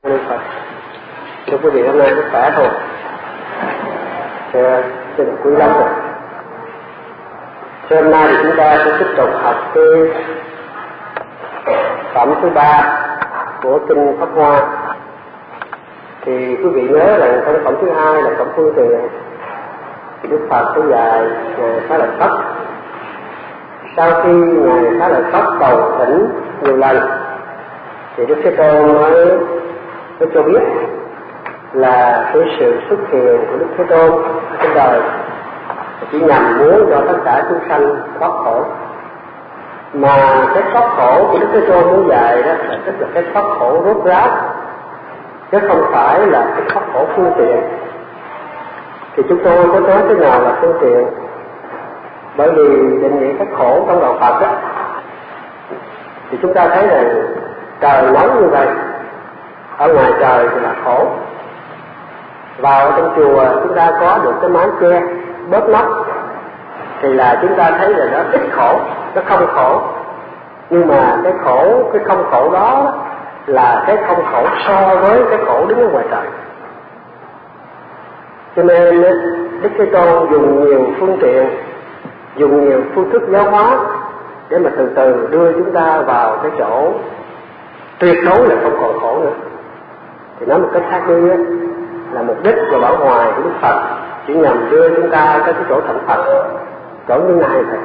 Đức Phật. Thưa quý vị, hôm nay rất khỏe thôi. Xin quý lắm rồi. Hôm nay thì chúng ta sẽ tiếp tục học cái phẩm thứ 3 của kinh Pháp Hoa. Thì quý vị nhớ rằng trong phẩm thứ 2 là phẩm phương tiện, thì Đức Phật có dạy Ngài Xá Lợi Phất. Sau khi Ngài Xá Lợi Phất cầu thỉnh nhiều lần, thì Đức Thế Tôn mới cho biết là cái sự xuất hiện của Đức Thế Tôn trên đời chỉ nhằm muốn cho tất cả chúng sanh thoát khổ. Mà cái thoát khổ của Đức Thế Tôn muốn dạy đó là tức là cái thoát khổ rốt ráo, chứ không phải là cái thoát khổ phương tiện. Thì chúng tôi có nói thế nào là phương tiện? Bởi vì định nghĩa cái khổ trong đạo Phật đó, thì chúng ta thấy rằng trời nóng như vậy, ở ngoài trời thì là khổ. Vào trong chùa chúng ta có được cái mái che bớt nóng thì là chúng ta thấy là nó ít khổ, nó không khổ. Nhưng mà cái khổ, cái không khổ đó là cái không khổ so với cái khổ đứng ở ngoài trời. Cho nên Đức Thế Tôn dùng nhiều phương tiện, dùng nhiều phương thức giáo hóa để mà từ từ đưa chúng ta vào cái chỗ tuyệt đối là không còn khổ nữa. Thì nói một cách khác đi là mục đích và bảo hoài của Đức Phật chỉ nhằm đưa chúng ta tới cái chỗ thành Phật, chỗ như này thôi.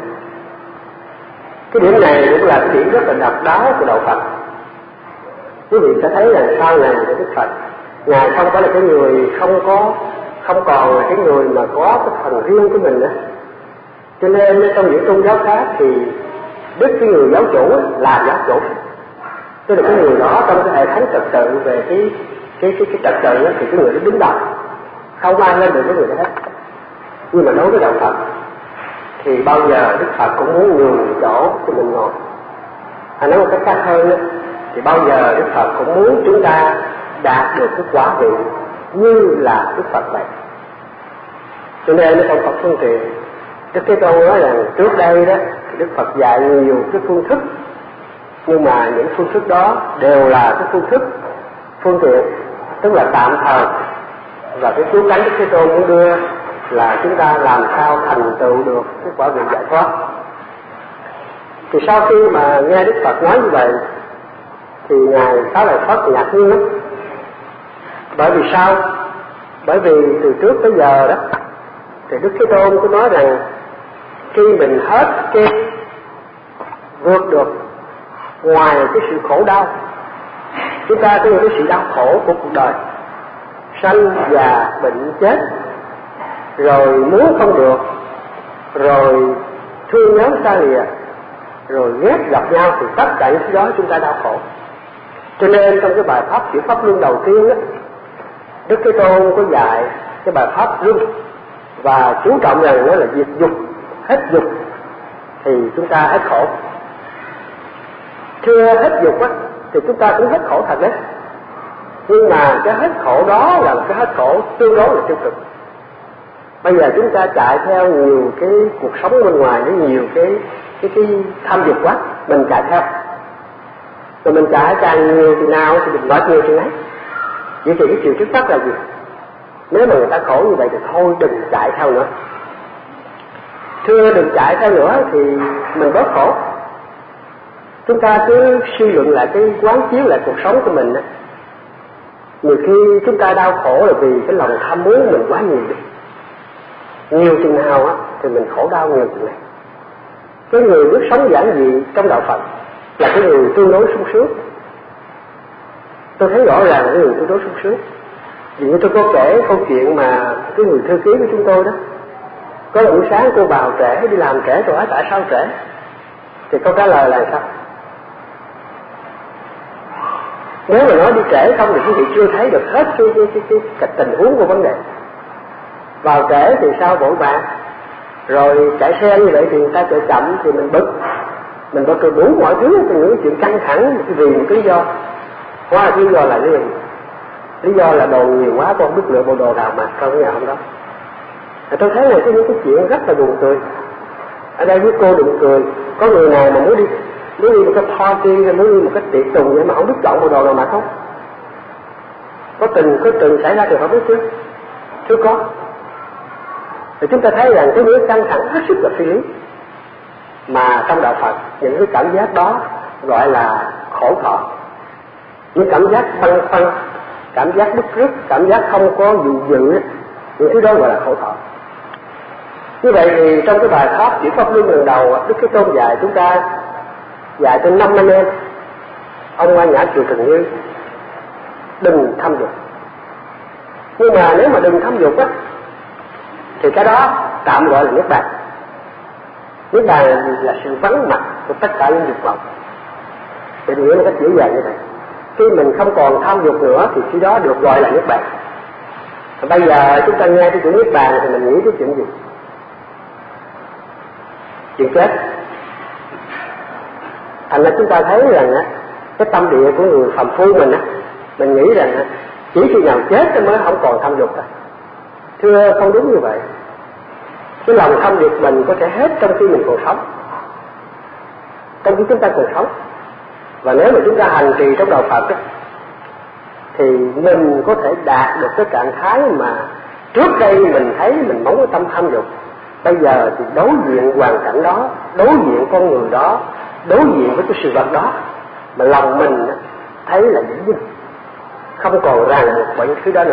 Cái điểm này cũng là cái điểm rất là độc đáo của đạo Phật. Quý vị sẽ thấy là sau này của Đức Phật, Ngài không phải là cái người không còn là cái người mà có cái phần riêng của mình nữa. Cho nên trong những tôn giáo khác thì đức cái người giáo chủ là giáo chủ, tức là cái người đó trong cái hệ thống trật tự về cái trật tự thì cái người đó đứng đầu, không ai lên được cái người đó hết. Nhưng mà đối với đạo Phật thì bao giờ Đức Phật cũng muốn nhường chỗ cho mình ngồi. Nói một cách khác hơn đó, thì bao giờ Đức Phật cũng muốn chúng ta đạt được cái quả vị như là Đức Phật vậy. Cho nên nó không có phương tiện. Đức Thế Tôn nói rằng trước đây đó thì Đức Phật dạy nhiều cái phương thức, nhưng mà những phương thức đó đều là cái phương thức phương tiện, tức là tạm thời. Và cái cứu cánh Đức Thế Tôn muốn đưa là chúng ta làm sao thành tựu được cái quả vị giải thoát. Thì sau khi mà nghe Đức Phật nói như vậy thì Ngài Xá Lợi Phất ngạc nhiên lắm. Bởi vì sao? Bởi vì từ trước tới giờ đó thì Đức Thế Tôn có nói rằng khi mình hết cái vượt được ngoài cái sự khổ đau, chúng ta có những cái sự đau khổ của cuộc đời, sanh già bệnh chết, rồi muốn không được, rồi thương nhớ xa lìa, rồi ghét gặp nhau, thì tất cả những thứ đó chúng ta đau khổ. Cho nên trong cái bài pháp chuyển pháp luân đầu tiên đó, Đức Thế Tôn có dạy cái bài pháp luân và chú trọng rằng nó là diệt dục, hết dục thì chúng ta hết khổ. Chưa hết dục á thì chúng ta cũng hết khổ thật đấy. Nhưng mà cái hết khổ đó là một cái hết khổ tương đối là tiêu cực. Bây giờ chúng ta chạy theo nhiều cái cuộc sống bên ngoài, nó nhiều cái tham dục quá, mình chạy theo. Rồi mình chạy càng nhiều thì nào thì mình mệt nhiều thì nấy. Vậy thì cái chuyện trước mắt là gì? Nếu mà người ta khổ như vậy thì thôi đừng chạy theo nữa. Thưa đừng chạy theo nữa thì mình bớt khổ. Chúng ta cứ suy luận lại cái quán chiếu lại cuộc sống của mình á. Nhiều khi chúng ta đau khổ là vì cái lòng tham muốn mình quá nhiều. Nhiều chừng nào á thì mình khổ đau nhiều chừng này. Cái người biết sống giản dị trong đạo Phật là cái người tương đối sung sướng. Tôi thấy rõ ràng là cái người tương đối sung sướng. Vì như tôi có kể câu chuyện mà cái người thư ký của chúng tôi đó, có buổi sáng cô vào trễ, đi làm trễ, tôi hỏi tại sao trễ? Thì câu trả lời là sao? Nếu mà nói đi trễ không thì quý vị chưa thấy được hết cái tình huống của vấn đề. Vào trễ thì sao vội vàng, rồi chạy xe như vậy thì người ta chạy chậm thì mình bực rồi đủ mọi thứ, từ những chuyện căng thẳng vì một cái lý do. Hóa lý do là cái gì? Lý do là đồ nhiều quá, tôi không biết lựa bộ đồ nào mặc trong cái ngày hôm đó. Tôi thấy là những cái chuyện rất là buồn cười. Ở đây với cô đừng cười. Có người nào mà muốn đi một cái party hay muốn đi một cái tiệc tùng vậy mà không biết chọn bộ đồ nào mặc không? có từng xảy ra trường hợp đó chưa có. Thì chúng ta thấy rằng cái những căng thẳng hết sức là phi lý, mà trong đạo Phật những cái cảm giác đó gọi là khổ thọ. Những cảm giác băn khoăn, cảm giác bứt rứt, cảm giác không có dụ dự, những thứ đó gọi là khổ thọ. Như vậy thì trong cái bài pháp chuyển pháp luân lần đầu, Đức Thế Tôn dạy chúng ta, dạy cho 5 anh em, ông Quan Nhã Kiều Trần Như, đừng tham dục. Nhưng mà nếu mà đừng tham dục á, thì cái đó tạm gọi là niết bàn. Niết bàn là sự vắng mặt của tất cả những dục vọng. Thì nghĩa là cách dễ dàng như vậy. Khi mình không còn tham dục nữa thì khi đó được gọi là niết bàn. Bây giờ chúng ta nghe cái chuyện niết bàn thì mình nghĩ cái chuyện gì? Chuyện chết. Thành ra chúng ta thấy rằng cái tâm địa của người phàm phu mình nghĩ rằng chỉ khi nào chết mới không còn tham dục. Thưa, không đúng như vậy. Cái lòng tham dục mình có thể hết trong khi mình còn sống, trong khi chúng ta còn sống. Và nếu mà chúng ta hành trì trong đạo Phật thì mình có thể đạt được cái trạng thái mà trước đây mình thấy mình mong cái tâm tham dục, bây giờ thì đối diện hoàn cảnh đó, đối diện con người đó, đối diện với cái sự vật đó, mà lòng mình thấy là vĩnh viễn, không còn ràng buộc bởi những thứ đó nữa.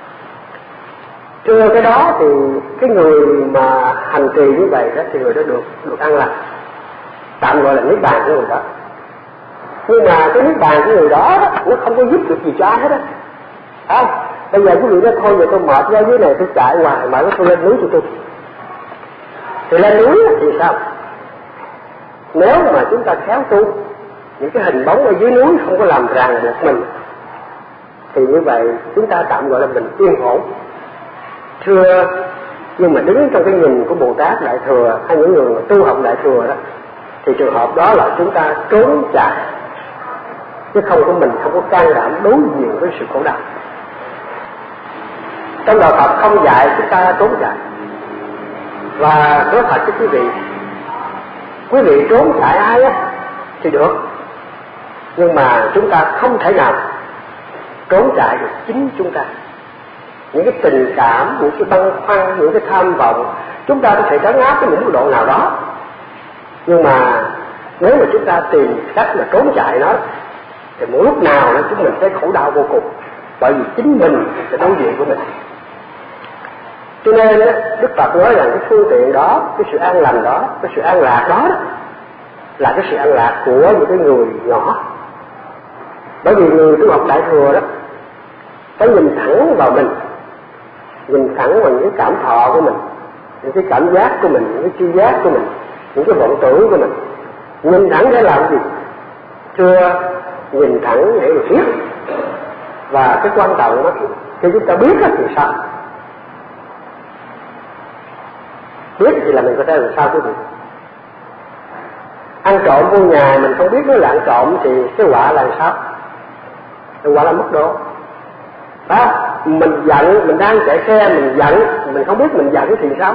Trưa cái đó thì cái người mà hành trì như vậy đó thì người đó được an lạc, tạm gọi là niết bàn của người đó. Nhưng mà cái niết bàn của người đó nó không có giúp được gì cho ai hết á. Bây giờ quý vị nói thôi giờ tôi mệt ra dưới này tôi chạy hoài, mà tôi lên núi tôi. Thì lên núi thì sao? Nếu mà chúng ta khéo tu, những cái hình bóng ở dưới núi không có làm ràng buộc mình, thì như vậy chúng ta tạm gọi là mình yên ổn. Thưa, nhưng mà đứng trong cái nhìn của Bồ Tát Đại Thừa hay những người mà tu học Đại Thừa đó, thì trường hợp đó là chúng ta trốn chạy, chứ không có mình không có can đảm đối diện với sự khổ đau. Trong đạo Phật không dạy chúng ta trốn chạy. Và nói thật với quý vị trốn chạy ai á thì được, nhưng mà chúng ta không thể nào trốn chạy được chính chúng ta. Những cái tình cảm, những cái băn khoăn, những cái tham vọng, chúng ta có thể trấn áp đến một mức độ nào đó. Nhưng mà nếu mà chúng ta tìm cách mà trốn chạy nó, thì mỗi lúc nào đó chúng mình sẽ khổ đau vô cùng, bởi vì chính mình sẽ đối diện của mình. Cho nên Đức Phật nói rằng cái phương tiện đó, cái sự an lành đó, cái sự an lạc đó là cái sự an lạc của những cái người nhỏ. Bởi vì người tu học Đại Thừa đó phải nhìn thẳng vào mình, nhìn thẳng vào những cái cảm thọ của mình, những cái cảm giác của mình, những cái tri giác của mình, những cái vọng tưởng của mình. Nhìn thẳng để làm gì? Thưa, nhìn thẳng để mà biết. Và cái quan trọng đó, khi chúng ta biết thì sao? Biết thì là mình có thể làm sao quý vị? Ăn trộm vô nhà mình không biết nó là ăn trộm thì cái quả là sao? Cái quả là mất độ. Đó, mình giận, mình đang chạy xe mình giận, mình không biết mình giận thì sao?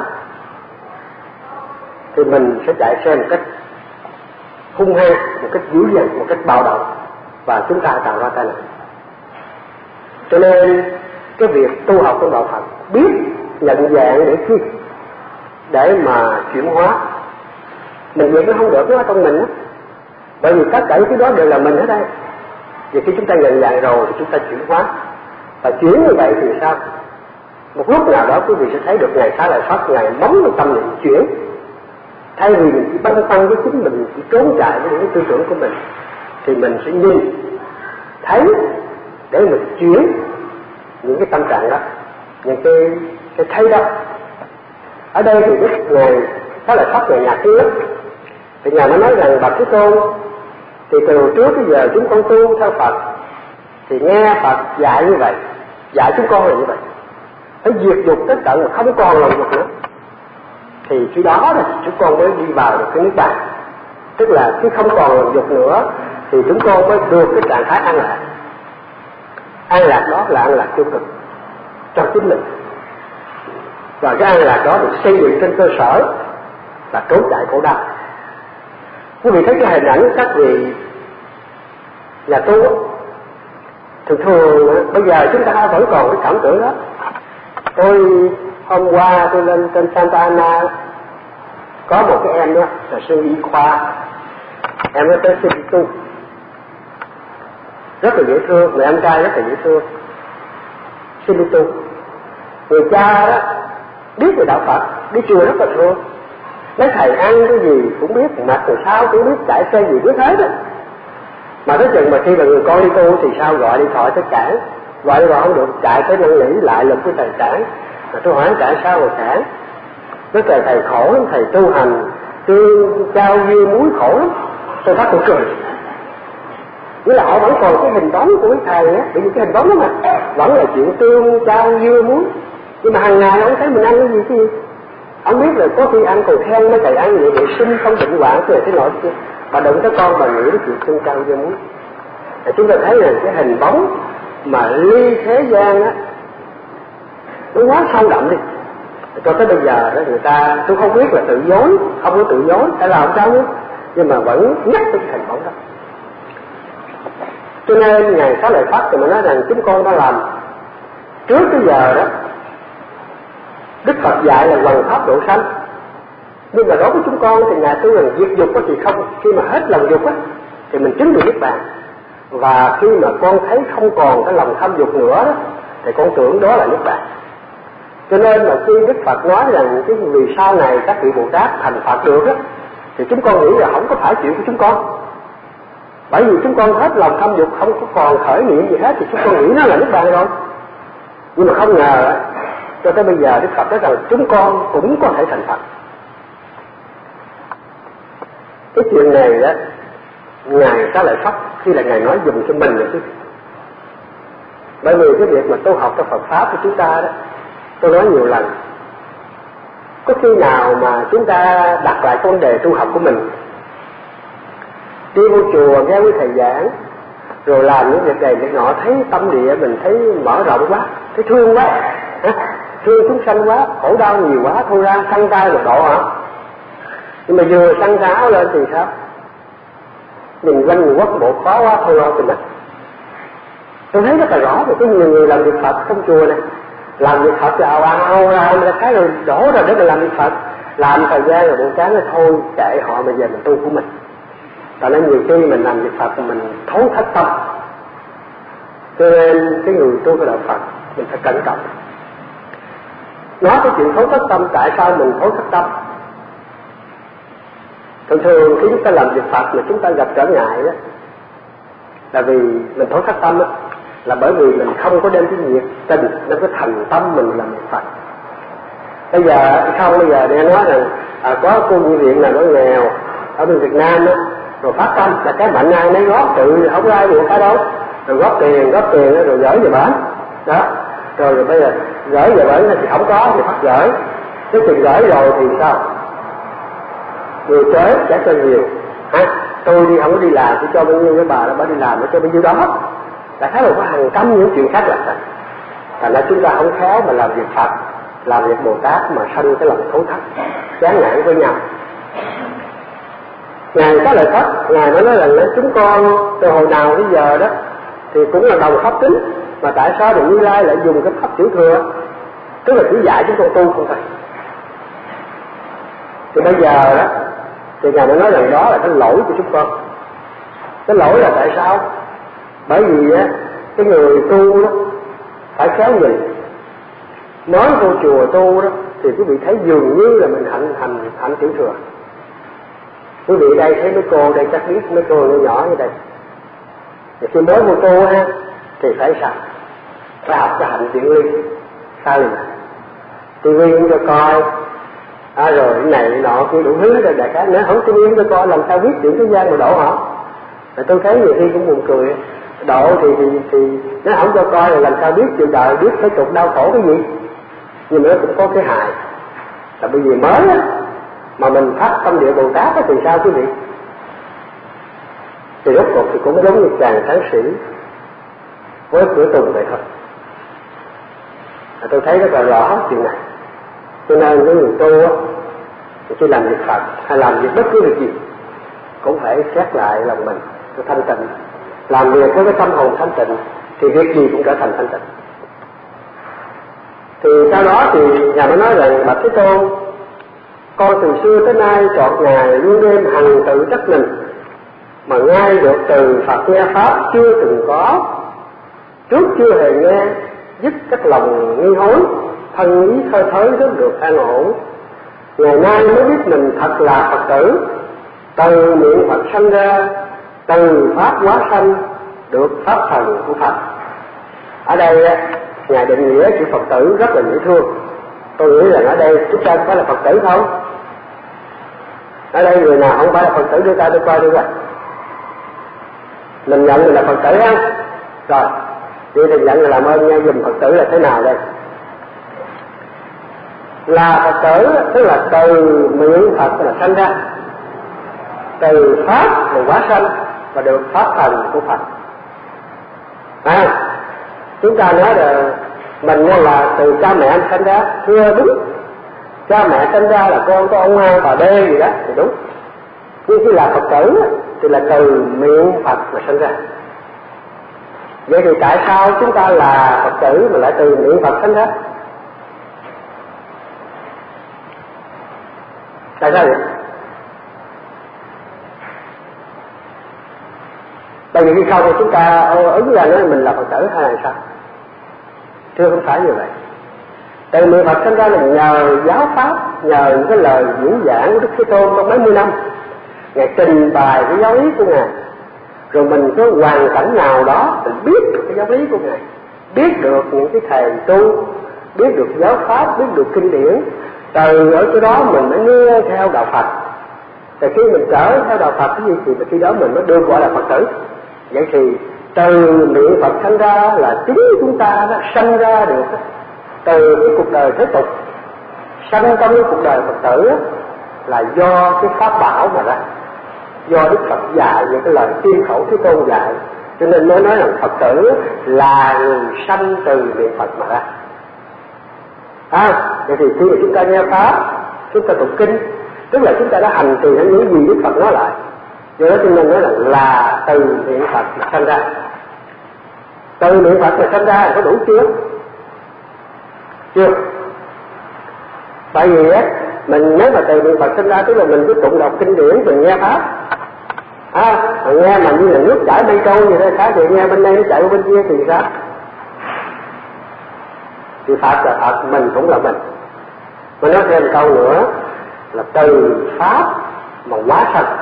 Thì mình sẽ chạy xe một cách hung hăng, một cách dữ dằn, một cách bạo động, và chúng ta tạo ra tai nạn. Cho nên cái việc tu học trong đạo Phật biết nhận dạng để chi? Để mà chuyển hóa. Mình vậy nó không được nó ở trong mình đó. Bởi vì tất cả những cái đó đều là mình ở đây. Và khi chúng ta nhận dạng rồi thì chúng ta chuyển hóa. Và chuyển như vậy thì sao? Một lúc nào đó quý vị sẽ thấy được Ngài Xá Lợi Phất, Ngài bấm vào tâm niệm chuyển. Thay vì mình chỉ băn khoăn với chính mình, chỉ trốn chạy với những cái tư tưởng của mình, thì mình sẽ nhìn, thấy để mình chuyển những cái tâm trạng đó, những cái thấy đó. Ở đây thì Đức Ngài Xá Lợi Phất, Ngài nhạc kia thì Ngài mới nói rằng bạch Thế Tôn, thì từ trước tới giờ chúng con tu theo Phật thì nghe Phật dạy như vậy, dạy chúng con là như vậy, phải diệt dục tất cả mà không còn lòng dục nữa, thì khi đó là chúng con mới đi vào được cái niết bàn. Tức là khi không còn lòng dục nữa thì chúng con mới được cái trạng thái an lạc. An lạc đó là an lạc tiêu cực cho chính mình, và cái an lạc đó được xây dựng trên cơ sở là trốn chạy khổ đau. Quý vị thấy cái hình ảnh các vị nhà tu Thường bây giờ chúng ta vẫn còn cái cảm tưởng đó. Tôi hôm qua tôi lên trên Santa Ana, có một cái em đó là sư y khoa, em nó tới Sibitu, rất là dễ thương, người em trai rất là dễ thương. Sibitu, người cha đó biết về đạo Phật, đi chùa rất là thương, mấy thầy ăn cái gì cũng biết, mặc rồi sao cũng biết, chạy xe gì biết hết đó. Mà tới chừng mà khi mà người con đi tu thì sao, gọi điện thoại tới cản, gọi đi gọi không được, chạy tới năn nỉ lại lực của thầy cản. Mà tôi hỏi cản sao mà cản, nói thầy khổ lắm, thầy tu hành tương trao dưa muối khổ lắm. Tôi phát tôi cười, nghĩa là họ vẫn còn cái hình bóng của cái thầy á, bởi vì cái hình bóng đó mà vẫn là chuyện tương trao dưa muối, nhưng mà hàng ngày ông thấy mình ăn cái gì chứ. Ông biết là có khi ăn cầu khen mấy thầy ăn vậy vệ sinh không bệnh hoạn thế nọ kia, mà đụng tới con bà nghĩ đến chuyện tương trao dưa muối. Chúng ta thấy là cái hình bóng mà ly thế gian á nó quá sâu đậm đi. Cho tới bây giờ đó người ta, tôi không biết là tự dối, không có tự dối hay là sao nữa, nhưng mà vẫn nhắc tới cái hình bóng đó. Cho nên Ngài Xá Lợi Phất thì mà nói rằng chúng con đã làm trước tới giờ đó, Đức Phật dạy là hoằng pháp độ sanh, nhưng mà đối với chúng con thì Ngài tu rằng diệt dục thì không, khi mà hết lòng dục á thì mình chứng được niết bàn. Và khi mà con thấy không còn cái lòng tham dục nữa đó, thì con tưởng đó là niết bàn. Cho nên mà khi Đức Phật nói rằng cái vì sau này các vị Bồ Tát thành Phật được á, thì chúng con nghĩ là không có phải chuyện của chúng con. Bởi vì chúng con hết lòng tham dục, không có còn khởi niệm gì hết, thì chúng con nghĩ nó là niết bàn rồi. Nhưng mà không ngờ cho tới bây giờ Đức Phật nói rằng chúng con cũng có thể thành Phật. Cái chuyện này đó, Ngài Xá Lợi Phất khi là Ngài nói dùng cho mình rồi chứ. Bởi vì cái việc mà tu học trong Phật Pháp của chúng ta đó, tôi nói nhiều lần, có khi nào mà chúng ta đặt lại vấn đề tu học của mình, đi vô chùa nghe quý thầy giảng, rồi làm những việc này việc nọ, thấy tâm địa mình thấy mở rộng quá, thấy thương quá, thương chúng sanh quá, khổ đau nhiều quá, thôi ra săn tay một độ hả? Nhưng mà vừa săn áo lên thì sao? Nhìn quanh người quốc bộ khó quá, thôi lo tình. Tôi thấy rất là rõ rồi, có nhiều người làm việc Phật trong chùa này, làm việc Phật là ào ra cái rồi đổ ra để mà làm việc Phật, làm thời gian rồi buồn chán nói thôi kệ họ, bây giờ mình tu của mình. Tại nên nhiều khi mình làm việc Phật mình thấu thất tâm, cho nên cái người tu cái đạo Phật mình phải cẩn trọng. Nói cái chuyện thấu thất tâm, tại sao mình thấu thất tâm? Thường khi chúng ta làm việc Phật mà chúng ta gặp trở ngại đó, là vì mình thấu thất tâm đó, là bởi vì mình không có đem cái nhiệt tình, nó có thành tâm mình làm việc Phật. Bây giờ nghe nói rằng có cô nhi viện là nó nghèo ở bên Việt Nam đó, rồi phát tâm là cái mạnh ai nấy góp, tự không có ai buộc cái đâu, rồi góp tiền rồi gửi về bển đó, rồi bây giờ gửi về bển thì không có thì phát gửi, cái tiền gửi rồi thì sao? Người tới trả cho nhiều, tôi đi không có đi làm, tôi cho bao nhiêu, cái bà đó bà đi làm nó cho bao nhiêu đó. Đã thấy là có hàng trăm những chuyện khác là thật. Thành ra chúng ta không khéo mà làm việc Phật, làm việc Bồ Tát mà sanh cái lòng thấu thắt, chán nản với nhau. Ngài có lời Phật, Ngài mới nói rằng chúng con từ hồi nào đến giờ đó thì cũng là đồng pháp tính, mà tại sao Đức Như Lai lại dùng cái pháp tiểu thừa, tức là chỉ dạy chúng con tu không phải. Thì bây giờ đó thì Ngài mới nói rằng đó là cái lỗi của chúng con. Cái lỗi là tại sao? Bởi vì á, cái người tu đó phải khéo nhìn. Nói vô chùa tu đó thì quý vị thấy dường như là mình hạnh tiểu thừa. Quý vị đây thấy mấy cô đây chắc biết, mấy cô nhỏ nhỏ như đây. Thì khi mới vô tu ha thì phải sao? Phải học cái hạnh chuyển ly. Sao vậy? TV cũng cho coi, rồi cái này nọ kia đủ thứ rồi đại khái, nếu không TV cho coi làm sao biết chuyện thế gian mà độ họ. Tôi thấy nhiều khi cũng buồn cười. Độ thì nếu không cho coi là làm sao biết chuyện đời, biết cái tục đau khổ cái gì. Nhưng mà nó cũng có cái hại, là bởi vì mới á, mà mình phát tâm địa Bồ Tát á thì sao quý vị? Thì rốt cuộc thì cũng giống như chàng thánh sĩ với cửa tùng vậy thôi. Tôi thấy rất là rõ chuyện này. Cho nên với người tu á, thì khi làm việc Phật hay làm việc bất cứ việc gì cũng phải xét lại lòng mình, cái thanh tịnh, làm việc với cái tâm hồn thanh tịnh, thì việc gì cũng trở thành thanh tịnh. Thì sau đó thì Ngài mới nói rằng bạch Thế Tôn, con từ xưa tới nay trọn ngày luôn đêm hằng tự trách mình, mà ngay được từ Phật nghe pháp chưa từng có, trước chưa hề nghe, dứt các lòng nghi hối, thân ý thơi thới rất được an ổn. Ngày nay mới biết mình thật là Phật tử, từ miệng Phật sanh ra, từ pháp hóa sanh, được pháp thần của Phật. Ở đây Ngài định nghĩa chữ Phật tử rất là dễ thương. Tôi nghĩ là ở đây chúng ta có phải là Phật tử không? Ở đây người nào không phải là Phật tử đưa ta đưa coi được rồi. Mình nhận mình là Phật tử á. Rồi, vậy thì nhận là làm ơn nghe dùm Phật tử là thế nào đây? Là Phật tử tức là từ miệng Phật là sanh ra, từ pháp là hóa sanh và được pháp thần của Phật. Chúng ta nói là mình là từ cha mẹ anh sanh ra, thưa đúng. Cha mẹ sanh ra là con có ông A bà B gì đó thì đúng. Nhưng khi là Phật tử thì là từ miệng Phật mà sanh ra. Vậy thì tại sao chúng ta là Phật tử mà lại từ miệng Phật sanh ra? Tại sao vậy? Tại vì khi không chúng ta ứng ra nói mình là Phật tử hay là sao? Thưa không phải như vậy. Từ miệng Phật sinh ra là nhờ giáo pháp, nhờ những cái lời diễn giảng của Đức Thế Tôn trong mấy mươi năm. Ngài trình bày cái giáo lý của Ngài, rồi mình có hoàn cảnh nào đó mình biết được cái giáo lý của Ngài, biết được những cái thầy tu, biết được giáo pháp, biết được kinh điển. Từ ở chỗ đó mình mới nghe theo đạo Phật. Thì khi mình trở theo đạo Phật cái gì thì khi đó mình mới được gọi là Phật tử. Vậy thì từ miệng Phật sanh ra là chính chúng ta đã sanh ra được từ cái cuộc đời thế tục, sanh trong cái cuộc đời Phật tử là do cái pháp bảo mà ra, do Đức Phật dạy những cái lời tiên khẩu Thế Tôn dạy, cho nên mới nói rằng Phật tử là người sanh từ miệng Phật mà ra. Vậy thì khi mà chúng ta nghe pháp, chúng ta tụng kinh, tức là chúng ta đã hành trì những gì Đức Phật nói lại. Do đó cho nên nói là từ miệng Phật mà sanh ra. Từ miệng Phật mà sanh ra có đủ chưa? Chưa. Tại vì mình nếu mà từ miệng Phật sanh ra tức là mình cứ tụng đọc kinh điển, mình nghe pháp. Mình nghe mà như là nước chảy mây trôi như thế, sao thì nghe bên đây nó chạy qua bên kia thì sao? Thì Phật là Phật, mình cũng là mình. Mình nói thêm câu nữa là từ pháp mà hóa sanh.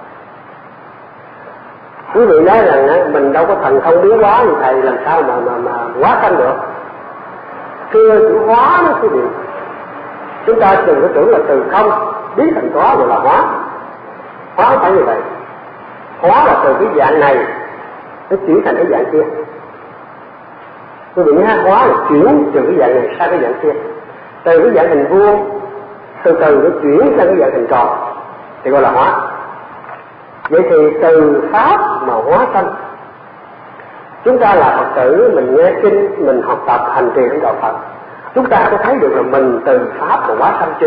Quý vị nói rằng mình đâu có thần thông biến hóa thì thầy làm sao mà hóa sanh được? Xưa chữ hóa đó quý vị, chúng ta đừng có tưởng là từ không biến thành có gọi là hóa. Hóa không phải như vậy. Hóa là từ cái dạng này nó chuyển thành cái dạng kia. Quý vị nhớ, hóa là chuyển từ cái dạng này sang cái dạng kia, từ cái dạng hình vuông từ từ nó chuyển sang cái dạng hình tròn thì gọi là hóa. Vậy thì từ pháp mà hóa sanh. Chúng ta là Phật tử, mình nghe kinh, mình học tập hành trì trong đạo Phật, chúng ta có thấy được là mình từ pháp mà hóa sanh chưa?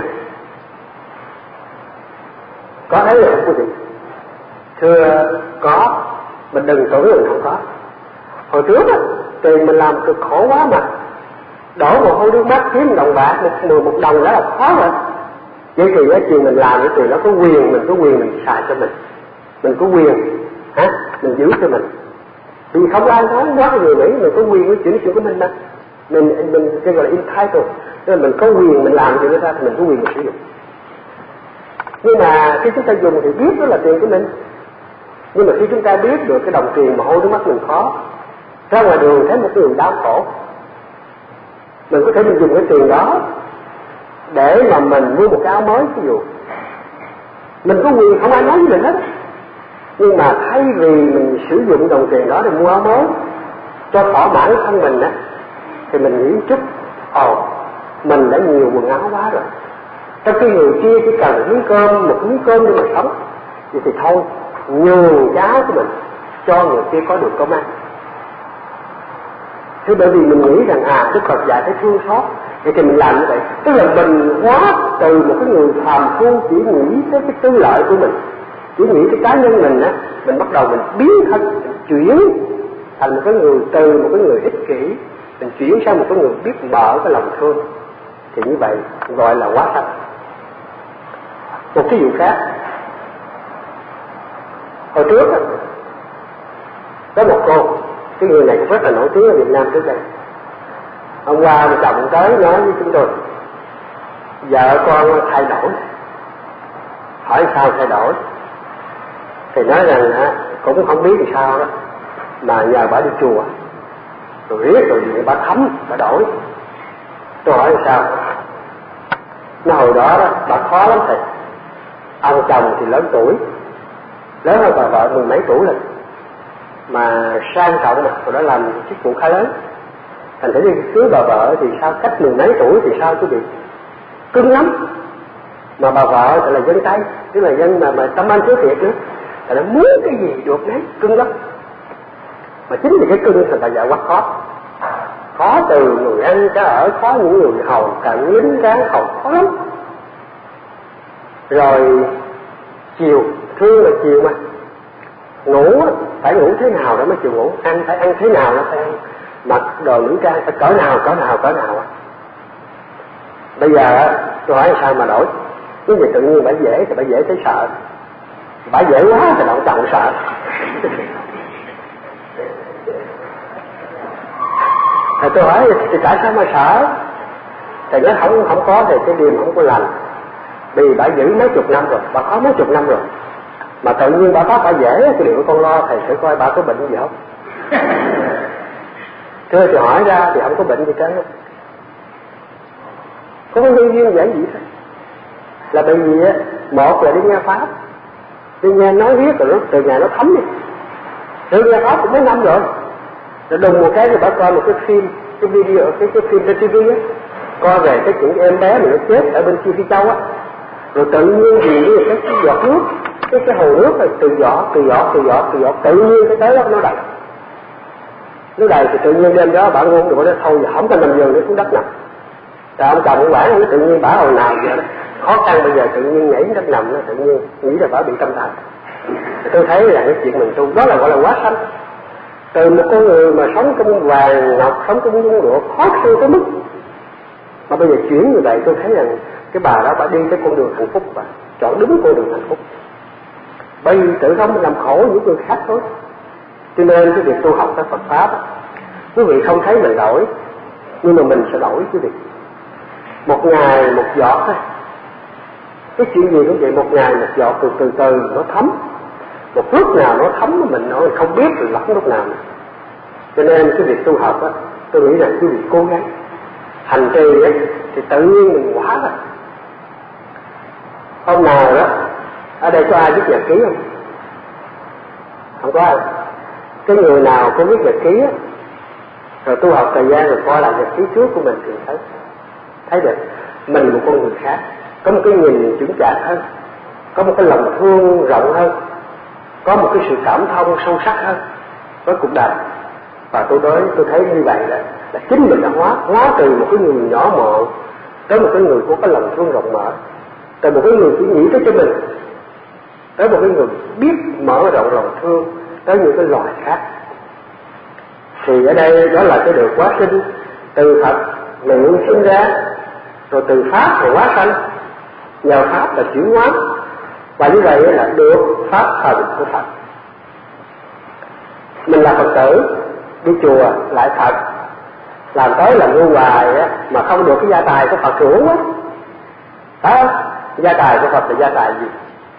Có thấy được không quý vị? Thưa có, mình đừng tưởng mình không có. Hồi trước thì mình làm cực khổ quá mà, đổ mồ hôi nước mắt kiếm đồng bạc, một đồng đã là khó rồi. Vậy thì chuyện mình làm thì nó có quyền, mình có quyền mình xài cho mình có quyền mình giữ cho mình, vì không ai nói quá người Mỹ mình có quyền với chuyện của mình mà mình cái gọi là entitled, nên mình có quyền mình làm chuyện ra thì mình có quyền mình sử dụng. Nhưng mà khi chúng ta dùng thì biết đó là tiền của mình, nhưng mà khi chúng ta biết được cái đồng tiền mà hôi nước mắt mình khó, ra ngoài đường thấy một cái người đau khổ, mình có thể mình dùng cái tiền đó để mà mình mua một cái áo mới ví dụ, mình có quyền, không ai nói với mình hết. Nhưng mà thay vì mình sử dụng đồng tiền đó để mua áo mới cho thỏa mãn thân mình thì mình nghĩ chút mình đã nhiều quần áo quá rồi, trong khi người kia chỉ cần miếng cơm, một miếng cơm để mà sống, vậy thì thôi nhường cái áo của mình cho người kia có được cơm ăn. Thế bởi vì mình nghĩ rằng Đức Phật dạy phải thương xót, vậy thì mình làm như vậy, tức là mình hóa từ một cái người phàm phu chỉ nghĩ tới cái tư lợi của mình, chỉ nghĩ cái cá nhân mình mình bắt đầu mình biến thân, mình chuyển thành một cái người, từ một cái người ích kỷ mình chuyển sang một cái người biết mở cái lòng thương, thì như vậy gọi là hóa sanh. Một ví dụ khác, hồi trước có một cô, cái người này cũng rất là nổi tiếng ở Việt Nam trước đây. Hôm qua ông chồng tới nói với chúng tôi, vợ con thay đổi. Hỏi sao thay đổi? Thì nói rằng cũng không biết làm sao đó, mà nhờ bà đi chùa rồi riết rồi gì bà thấm, bà đổi. Tôi hỏi sao? Nó hồi đó bà khó lắm thầy. Ông chồng thì lớn tuổi, lớn hơn bà vợ 10 mấy tuổi lên, mà sang trọng mà, rồi đó làm chức vụ khá lớn. Thành thử đi cưới bà vợ thì sao cách 10 mấy tuổi thì sao quý vị, cưng lắm. Mà bà vợ thì là dân Tây, tức là dân mà tâm anh trước Việt nữa, thì nó muốn cái gì được đấy, cưng lắm. Mà chính vì cái cưng thì bà vợ quá khó. Khó từ người ăn cá ở, khó những người hầu cận lính cá hầu, khó lắm. Rồi chiều, thương là chiều mà ngủ phải ngủ thế nào đó mới chịu ngủ, ăn phải ăn thế nào nó phải ăn, mặc đồ nữ trang phải cỡ nào. Bây giờ tôi hỏi sao mà đổi? Chứ vì tự nhiên bà dễ thấy sợ, bà dễ quá thì ông chồng sợ. Thì tôi hỏi thì tại sao mà sợ? Thì nó không có thì cái đêm không có lành. Vì bà giữ mấy chục năm rồi, bà có mấy chục năm rồi, mà tự nhiên bà có bà dễ, cái điều con lo thầy sẽ coi bà có bệnh gì không. Thưa thì hỏi ra thì không có bệnh gì trơn, có nguyên duyên dễ gì thôi. Là bởi vì một là đi nghe pháp, đi nghe nói viết rồi từ nhà nó thấm đi, từ nghe pháp cũng mấy năm rồi đùng một cái rồi bà coi một cái phim, cái video, cái phim trên TV á, coi về cái chuyện em bé mà nó chết ở bên kia Phi Châu á, rồi tự nhiên vì cái giọt nước, cái hồ nước này từ giọt tự nhiên cái tới đó nó đầy thì tự nhiên đêm đó bà ngon được đó thôi, không cần nằm giường để xuống đất nằm. Rồi ông chồng ông quản tự nhiên bà hồi nào vậy đó, khó khăn bây giờ tự nhiên nhảy đất nằm, nó tự nhiên nghĩ là bà bị tâm thần. Tôi thấy là cái chuyện mình tu đó là gọi là hóa sanh. Từ một con người mà sống trong vàng ngọc, sống trong dung độ khó khăn tới mức mà bây giờ chuyển như vậy, tôi thấy rằng cái bà đó bà đi cái con đường hạnh phúc, bà chọn đúng con đường hạnh phúc. Bây tự không làm khổ những người khác thôi. Cho nên cái việc tu học cái Phật pháp, quý vị không thấy mình đổi, nhưng mà mình sẽ đổi quý vị. Một ngày một giọt thôi. Cái chuyện gì cũng vậy, một ngày một giọt, từ từ nó thấm. Một lúc nào nó thấm mà mình nói không biết rồi lắm lúc nào. Cho nên cái việc tu học á, tôi nghĩ rằng quý vị cố gắng hành trì á, thì tự nhiên mình hóa rồi. Hôm nào đó ở đây có ai viết nhật ký không? Không có ai. Cái người nào có viết nhật ký á, rồi tu học thời gian rồi coi lại nhật ký trước của mình thì thấy được mình một con người khác, có một cái nhìn chững chạc hơn, có một cái lòng thương rộng hơn, có một cái sự cảm thông sâu sắc hơn với cuộc đời. Và tôi thấy như vậy là chính mình đã hóa từ một cái người nhỏ mọn tới một cái người có cái lòng thương rộng mở, từ một cái người chỉ nghĩ tới cho mình tới một cái người biết mở rộng lòng thương tới những cái loài khác. Thì ở đây đó là cái được hóa sinh, từ Phật lượng sinh ra, rồi từ pháp là hóa sanh, nhờ pháp là chuyển hóa, và như vậy là được pháp thần của Phật. Mình là Phật tử, đi chùa lại Phật, làm tới làm lưu hoài á, mà không được cái gia tài của Phật hưởng á. Đó, gia tài của Phật là gia tài gì?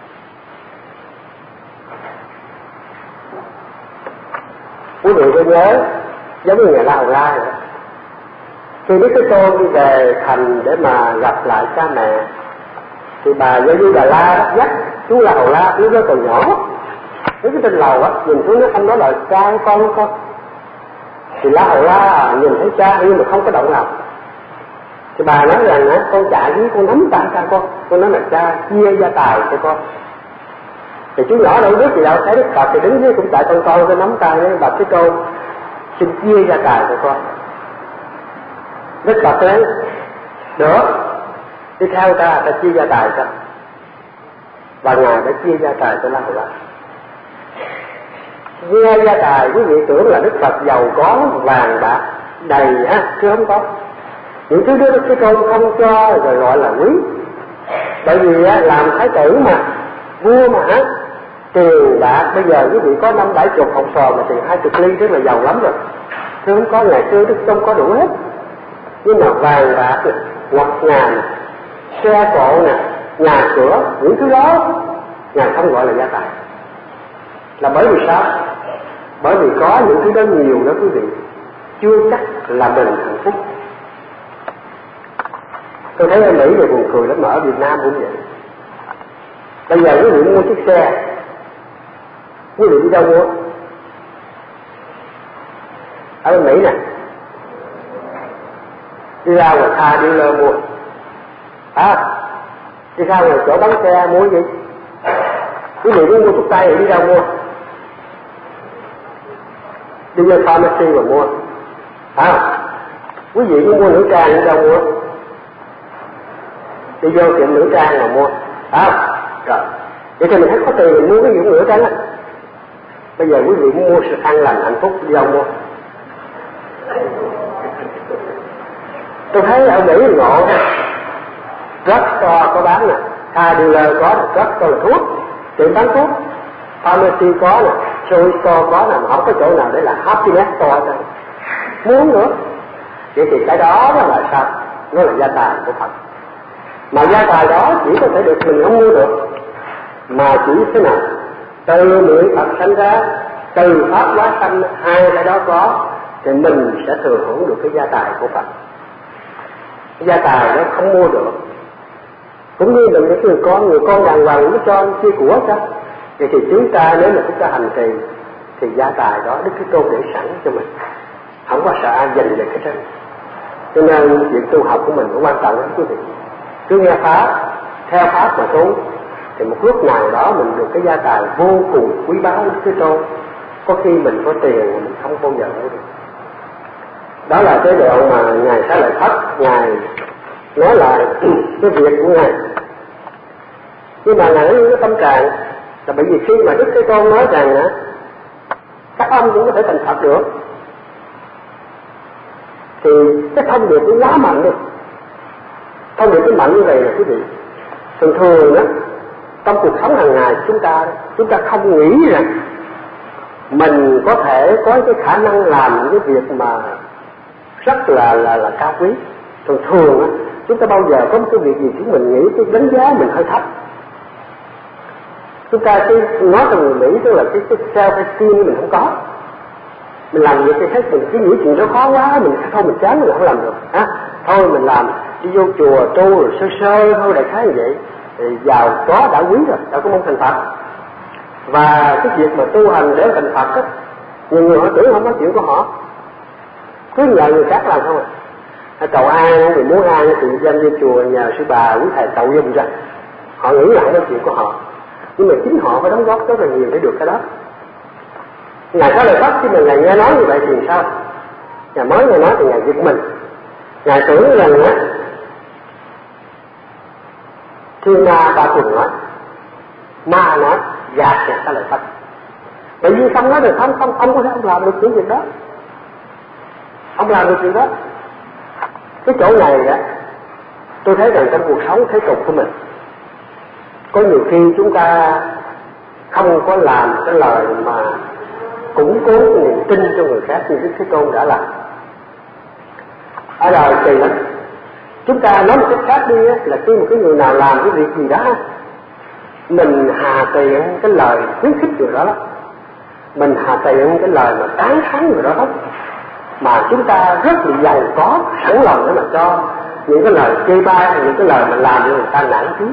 Quý vị có nhớ giống như ngày La Hầu La vậy. Khi Đức Thế Tôn đi về thành để mà gặp lại cha mẹ, thì bà Gia Du Đà La dắt chú La Hầu La, lúc đó còn nhỏ, đứng cái trên lầu á, nhìn xuống nó không nói lời cha con. Thì La Hầu La nhìn thấy cha nhưng mà không có động lòng. Thì bà nói rằng con chạy với con nắm tay cha con nói là cha chia gia tài cho con. Thì chú nhỏ đâu biết gì đâu, thấy Đức Phật thì đứng dưới cũng chạy con cái nắm tay với bà Thế Tôn, xin chia gia tài cho con. Đức Phật nói được, đi theo ta chia gia tài cho. Và Ngài đã chia gia tài cho La Hầu La. Nghe gia tài quý vị tưởng là Đức Phật giàu có vàng bạc đầy á, chứ không có. Những thứ đó Đức Thế Tôn không cho rồi gọi là quý. Bởi vì làm thái tử mà, vua mà, tiền bạc bây giờ quý vị có 50-70 hộp sò mà tiền 20 ly rất là giàu lắm rồi. Chứ không có, ngày xưa Đức Thế Tôn có đủ hết. Nhưng mà vàng bạc nè, ngọc ngà nè, xe cộ nè, nhà cửa, những thứ đó Ngài không gọi là gia tài. Là bởi vì sao? Bởi vì có những thứ đó nhiều đó quý vị, chưa chắc là mình hạnh phúc. Tôi thấy ở Mỹ thì buồn cười lắm, mà ở Việt Nam cũng vậy. Bây giờ quý vị mua chiếc xe, quý vị đi đâu mua? Ở bên Mỹ nè, đi ra ngoài car dealer mua. Đi ra ngoài chỗ bán xe mua gì? Quý vị muốn mua thuốc tây thì đi đâu mua? Đi vô pharmacy mà mua. Quý vị muốn mua nữ trang đi đâu mua? Đi vô tiệm nữ trang mà mua. Rồi, vậy thì mình thấy có tiền mình mua cái gì cũng nữ trang á. Bây giờ quý vị muốn mua sự an lành hạnh phúc đi đâu mua? Tôi thấy ở Mỹ ngộ, drugstore có bán nè, car dealer có nè, drugstore là thuốc, tiệm bán thuốc, pharmacy có nè, toy store có nè, mà không có chỗ nào để là happiness store đây. Muốn nữa. Vậy thì cái đó là sao? Nó là gia tài của Phật. Mà gia tài đó chỉ có thể được mình không mua được, mà chỉ thế nào? Từ miệng Phật sanh ra, từ Pháp hóa sanh, hai cái đó có, thì mình sẽ thừa hưởng được cái gia tài của Phật. Cái gia tài nó không mua được. Cũng như là những người con đàng hoàng nó cho chia của sao? Vậy thì chúng ta nếu mà chúng ta hành trì thì gia tài đó Đức Thế Tôn để sẵn cho mình, không có sợ ai giành được cái đó. Cho nên chuyện tu học của mình cũng quan trọng lắm quý vị. Cứ nghe Pháp, theo Pháp mà tu, thì một lúc nào đó mình được cái gia tài vô cùng quý báu Đức Thế Tôn. Có khi mình có tiền mà mình không bao giờ mua được. Đó là cái đoạn mà Ngài Xá Lợi Phất, Ngài nói lại cái việc của Ngài. Nhưng mà Ngài nói cái tâm trạng là bởi vì khi mà Đức Thế Tôn nói rằng các ông cũng có thể thành Phật được, thì cái thông điệp nó quá mạnh đi. Thông điệp nó mạnh như vậy là quý vị, thường thường đó, trong cuộc sống hàng ngày chúng ta không nghĩ rằng mình có thể có cái khả năng làm những cái việc mà rất là cao quý. Thường thường á, chúng ta bao giờ có một cái việc gì chúng mình nghĩ cái đánh giá mình hơi thấp. Chúng ta cái nói cho người Mỹ tức là cái self-esteem mình không có. Mình làm việc thì thấy mình cứ nghĩ chuyện đó khó quá, mình thôi mình chán mình không làm được. Thôi mình làm, đi vô chùa tu rồi sơ sơ thôi, đại khái như vậy. Thì giàu có đã quý rồi, đâu có mong thành Phật. Và cái việc mà tu hành để thành Phật á, nhiều người họ tưởng không có chuyện của họ, cứ nhờ người khác làm không cầu an thì muốn an thì đem vô chùa nhờ sư bà quý thầy cầu giùm ra. Họ nghĩ là không có chuyện của họ, nhưng mà chính họ phải đóng góp rất là nhiều để được cái đó. Ngài Xá Lợi Phất khi mà Ngài nghe nói như vậy thì sao? Ngài mới nghe nói thì Ngài giật mình. Ngài tưởng rằng thiên ma ba cùng nói, ma nói gạt Ngài Xá Lợi Phất. Bởi vì không nói được không có thể ông làm được những việc đó. Ông làm được việc đó. Cái chỗ này tôi thấy rằng trong cuộc sống thế tục của mình, có nhiều khi chúng ta không có làm cái lời mà củng cố cái niềm tin cho người khác như Đức Thế Tôn đã làm. Ở đời kỳ lắm. Chúng ta nói một cách khác đi là khi một cái người nào làm cái việc gì đó, mình hà tiện cái lời khuyến khích người đó lắm. Mình hà tiện cái lời mà tán thán người đó lắm. Mà chúng ta rất là giàu có, sẵn lòng để mà cho những cái lời chê bai, những cái lời mà làm cho người ta nản chí.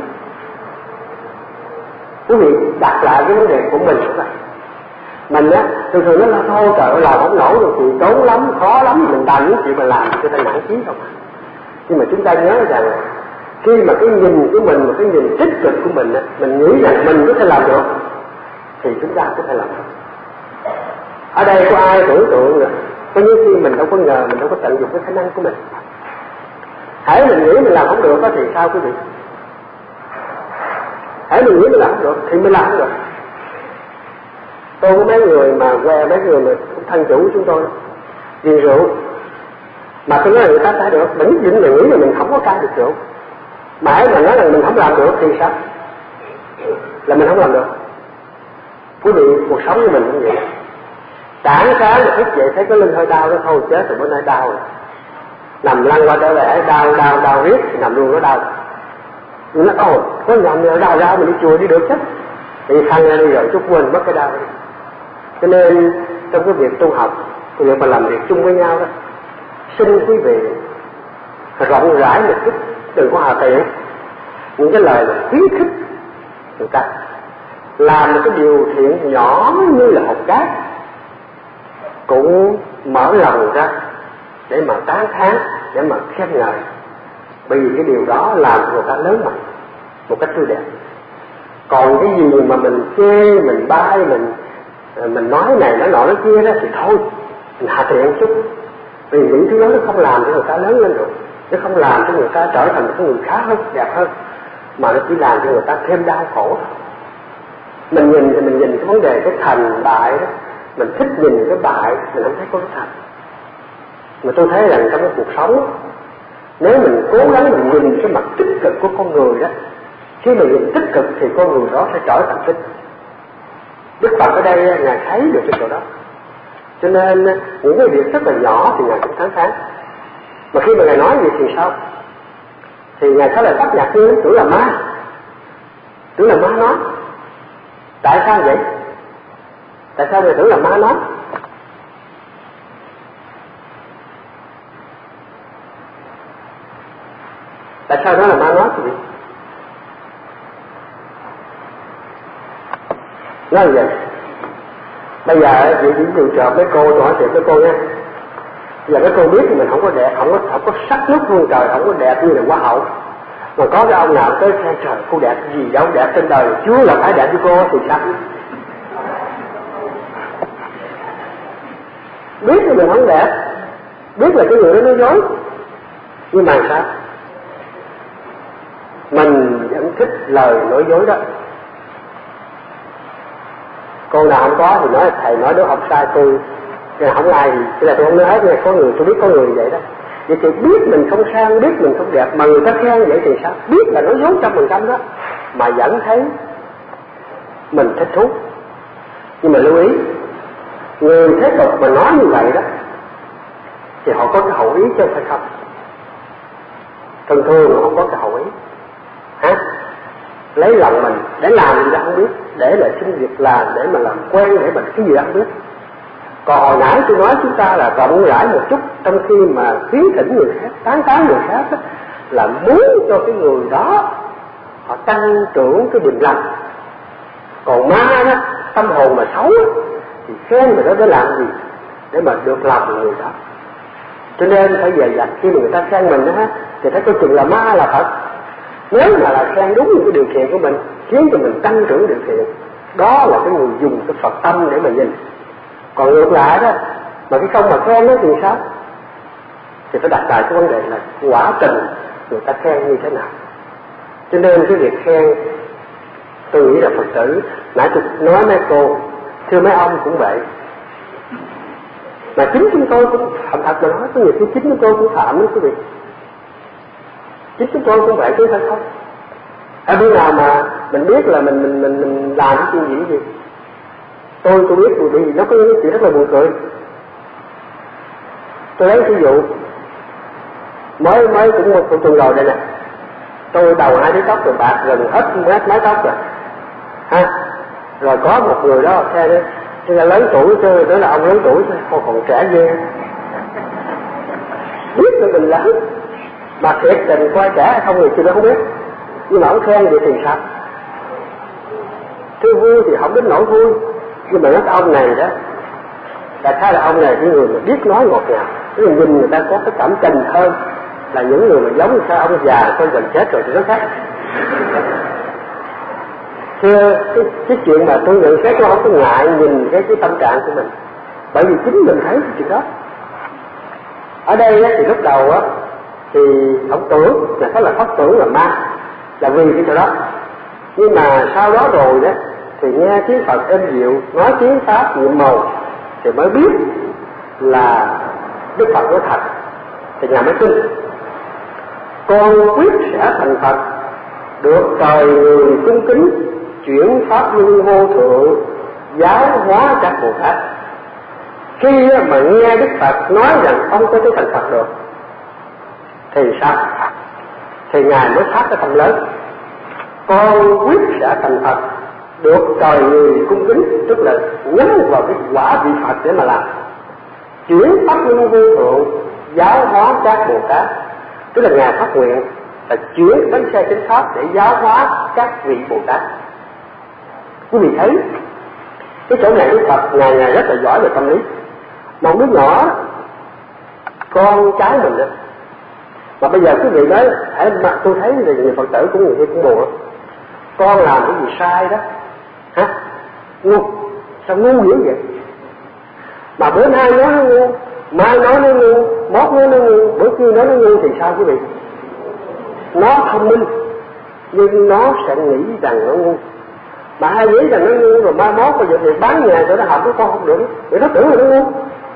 Quý vị đặt lại cái vấn đề của mình cũng vậy. Mình thường thường nói là thôi trời ơi làm không nổi rồi, chuyện tốn lắm, khó lắm, mình làm những chuyện mà làm cho ta nản chí không. Nhưng mà chúng ta nhớ rằng khi mà cái nhìn của mình, một cái nhìn tích cực của mình nghĩ rằng mình có thể làm được, thì chúng ta có thể làm được. Ở đây có ai tưởng tượng nữa, có những khi mình đâu có ngờ, mình đâu có tận dụng cái khả năng của mình. Hãy mình nghĩ mình làm không được thì sao quý vị? Hãy mình nghĩ mình làm không được thì mình làm không được. Tôi có mấy người mà que mấy người mà thân chủ của chúng tôi ghiền rượu, mà tôi nói là người ta cai được, mình định mình nghĩ là mình không có cai được rượu, mãi mà nói là mình không làm được thì sao? Là mình không làm được. Quý vị, cuộc sống của mình cũng vậy. Sáng sáng mà thức dậy thấy cái lưng hơi đau đó thôi, chết rồi, bữa nay đau rồi. Nằm lăn qua trở lại đau riết thì nằm luôn nó đau. Nhưng nó có nhầm rồi đau mình đi chùa đi được chứ. Thì thăng ra đi rồi chút quên mất cái đau đi. Cho nên trong cái việc tu học, cái việc mà làm việc chung với nhau đó, xin quý vị rộng rãi một chút, đừng có hà tiện những cái lời là khuyến khích người ta làm một cái điều thiện nhỏ như là hột cát, cũng mở lòng ra để mà tán thán, để mà khen ngợi, bởi vì cái điều đó làm người ta lớn mạnh một cách tươi đẹp. Còn cái gì mà mình chê, mình bai, mình nói này nói nọ nói kia đó thì thôi, mình hạ tiện một chút, vì những thứ đó nó không làm cho người ta lớn lên được, nó không làm cho người ta trở thành một người khá hơn, đẹp hơn, mà nó chỉ làm cho người ta thêm đau khổ. Mình nhìn thì mình nhìn cái vấn đề cái thành bại đó, mình thích nhìn cái bại, mình không thấy có cái thành. Mà tôi thấy rằng trong cái cuộc sống, nếu mình cố gắng mình nhìn cái mặt tích cực của con người đó, khi mà nhìn tích cực thì con người đó sẽ trở thành tích. Đức Phật ở đây Ngài thấy được cái chỗ đó, cho nên những cái việc rất là nhỏ thì Ngài cũng tán thán. Mà khi mà Ngài nói gì thì sao? Thì Ngài có lời bắt nhạc như tưởng là ma, tưởng là ma nói. Tại sao vậy? Tại sao Ngài tưởng là ma nói? Tại sao đó là ma nói thì gì? Nói vậy. Bây giờ chị chỉ điều trợ mấy cô, tôi hỏi chuyện với cô nha. Giờ mấy cô biết thì mình không có đẹp, không có sắc nước phương trời, không có đẹp như là Hoa hậu. Mà có cái ông nào tới khen trời cô đẹp gì đâu, đẹp trên đời Chúa là phải đẹp với cô thì sao? Biết thì mình không đẹp, biết là cái người đó nói dối, nhưng mà sao? Mình vẫn thích lời nói dối đó. Cô nào không có thì nói thầy nói đó không sai, tôi không ai, cái là tôi không nói hết nha. Có người tôi biết có người vậy đó. Vậy thì biết mình không sang, biết mình không đẹp mà người ta khen vậy thì sao? Biết là nói dối 100% đó mà vẫn thấy mình thích thú. Nhưng mà lưu ý, người thế tục mà nói như vậy đó thì họ có cái hậu ý chứ phải không? Thường thường họ có cái hậu ý lấy lòng mình để làm gì đó không biết, để lại xin việc làm, để mà làm quen, để mình cái gì đó không biết. Còn hồi nãy tôi nói chúng ta là rộng rãi một chút, trong khi mà khuyến khích người khác, tán tán người khác đó, là muốn cho cái người đó họ tăng trưởng cái điềm lành. Còn ma đó, tâm hồn mà xấu đó, thì khen người đó để làm gì? Để mà được lòng người đó. Cho nên phải về dành khi mà người ta khen mình đó thì thấy coi chừng là ma là thật. Nếu mà là khen đúng những cái điều kiện của mình, khiến cho mình tăng trưởng điều kiện, đó là cái người dùng cái Phật tâm để mà nhìn. Còn ngược lại đó, mà cái không mà khen đó thì sao? Thì phải đặt lại cái vấn đề là quả tình người ta khen như thế nào. Cho nên cái việc khen, tôi nghĩ là Phật tử, nãy tôi nói mấy cô, thưa mấy ông cũng vậy. Mà chính chúng tôi cũng phạm thật mà nói, có nhiều khi chính chúng tôi cũng phạm đó quý vị. Chính chúng tôi cũng vậy chứ phải không? Ở bên nào mà mình biết là mình làm cái chuyện gì? Tôi biết bởi vì nó có những chuyện rất là buồn cười. Tôi lấy ví dụ mới cũng một tuần rồi đây nè, tôi đầu 2 đứa tóc rồi bạc gần hết mái tóc rồi rồi có một người đó xe đấy, thế là lớn tuổi, tôi nói là ông lớn tuổi còn trẻ ghê. Biết là mình lớn mà thiệt tình coi trẻ hay không thì chưa không biết, nhưng mà ông khen vậy thì sao? Thứ vui thì không đến nỗi vui, nhưng mà nói cái ông này đó, đại khái là ông này cái người mà biết nói ngọt ngào, cái người nhìn người ta có cái cảm tình hơn là những người mà giống như sao ông già coi gần chết rồi thì nó khác. Thưa cái chuyện mà tôi nhận xét nó không có ngại nhìn cái tâm trạng của mình, bởi vì chính mình thấy cái chuyện đó. Ở đây thì lúc đầu thì ông tưởng là có là phát tưởng là ma, là vì cái chỗ đó, nhưng mà sau đó rồi đó thì nghe tiếng Phật êm dịu, nói tiếng Pháp nhiệm màu thì mới biết là Đức Phật nói thật, thì nhà mới tin. Con quyết sẽ thành Phật, được trời người cung kính, chuyển pháp luân vô thượng, giáo hóa các Bồ Tát. Khi mà nghe Đức Phật nói rằng không có thể thành Phật được thì sao? Thì Ngài mới phát cái tâm lớn: con quyết sẽ thành Phật, được trời người cung kính, tức là nhắm vào cái quả vị Phật để mà làm. Chuyển pháp luân vô thượng, giáo hóa các Bồ Tát, tức là Ngài phát nguyện là chuyển bánh xe chánh pháp để giáo hóa các vị Bồ Tát. Quý vị thấy cái chỗ này Đức Phật Ngài rất là giỏi về tâm lý. Một đứa nhỏ, con cháu mình đó, mà bây giờ quý vị nói, mà tôi thấy là nhiều Phật tử cũng nhiều khi cũng buồn lắm. Con làm cái gì sai đó, hả? Ngu, sao ngu dữ vậy? Mà bữa nay nói nó ngu, mai nói nó ngu, mốt nói nó ngu, bữa kia nói nó ngu thì sao quý vị? Nó thông minh, nhưng nó sẽ nghĩ rằng nó ngu. Mà ai nghĩ rằng nó ngu rồi mai mốt bây giờ thì bán nhà cho nó học với con không được, để nó tưởng là nó ngu.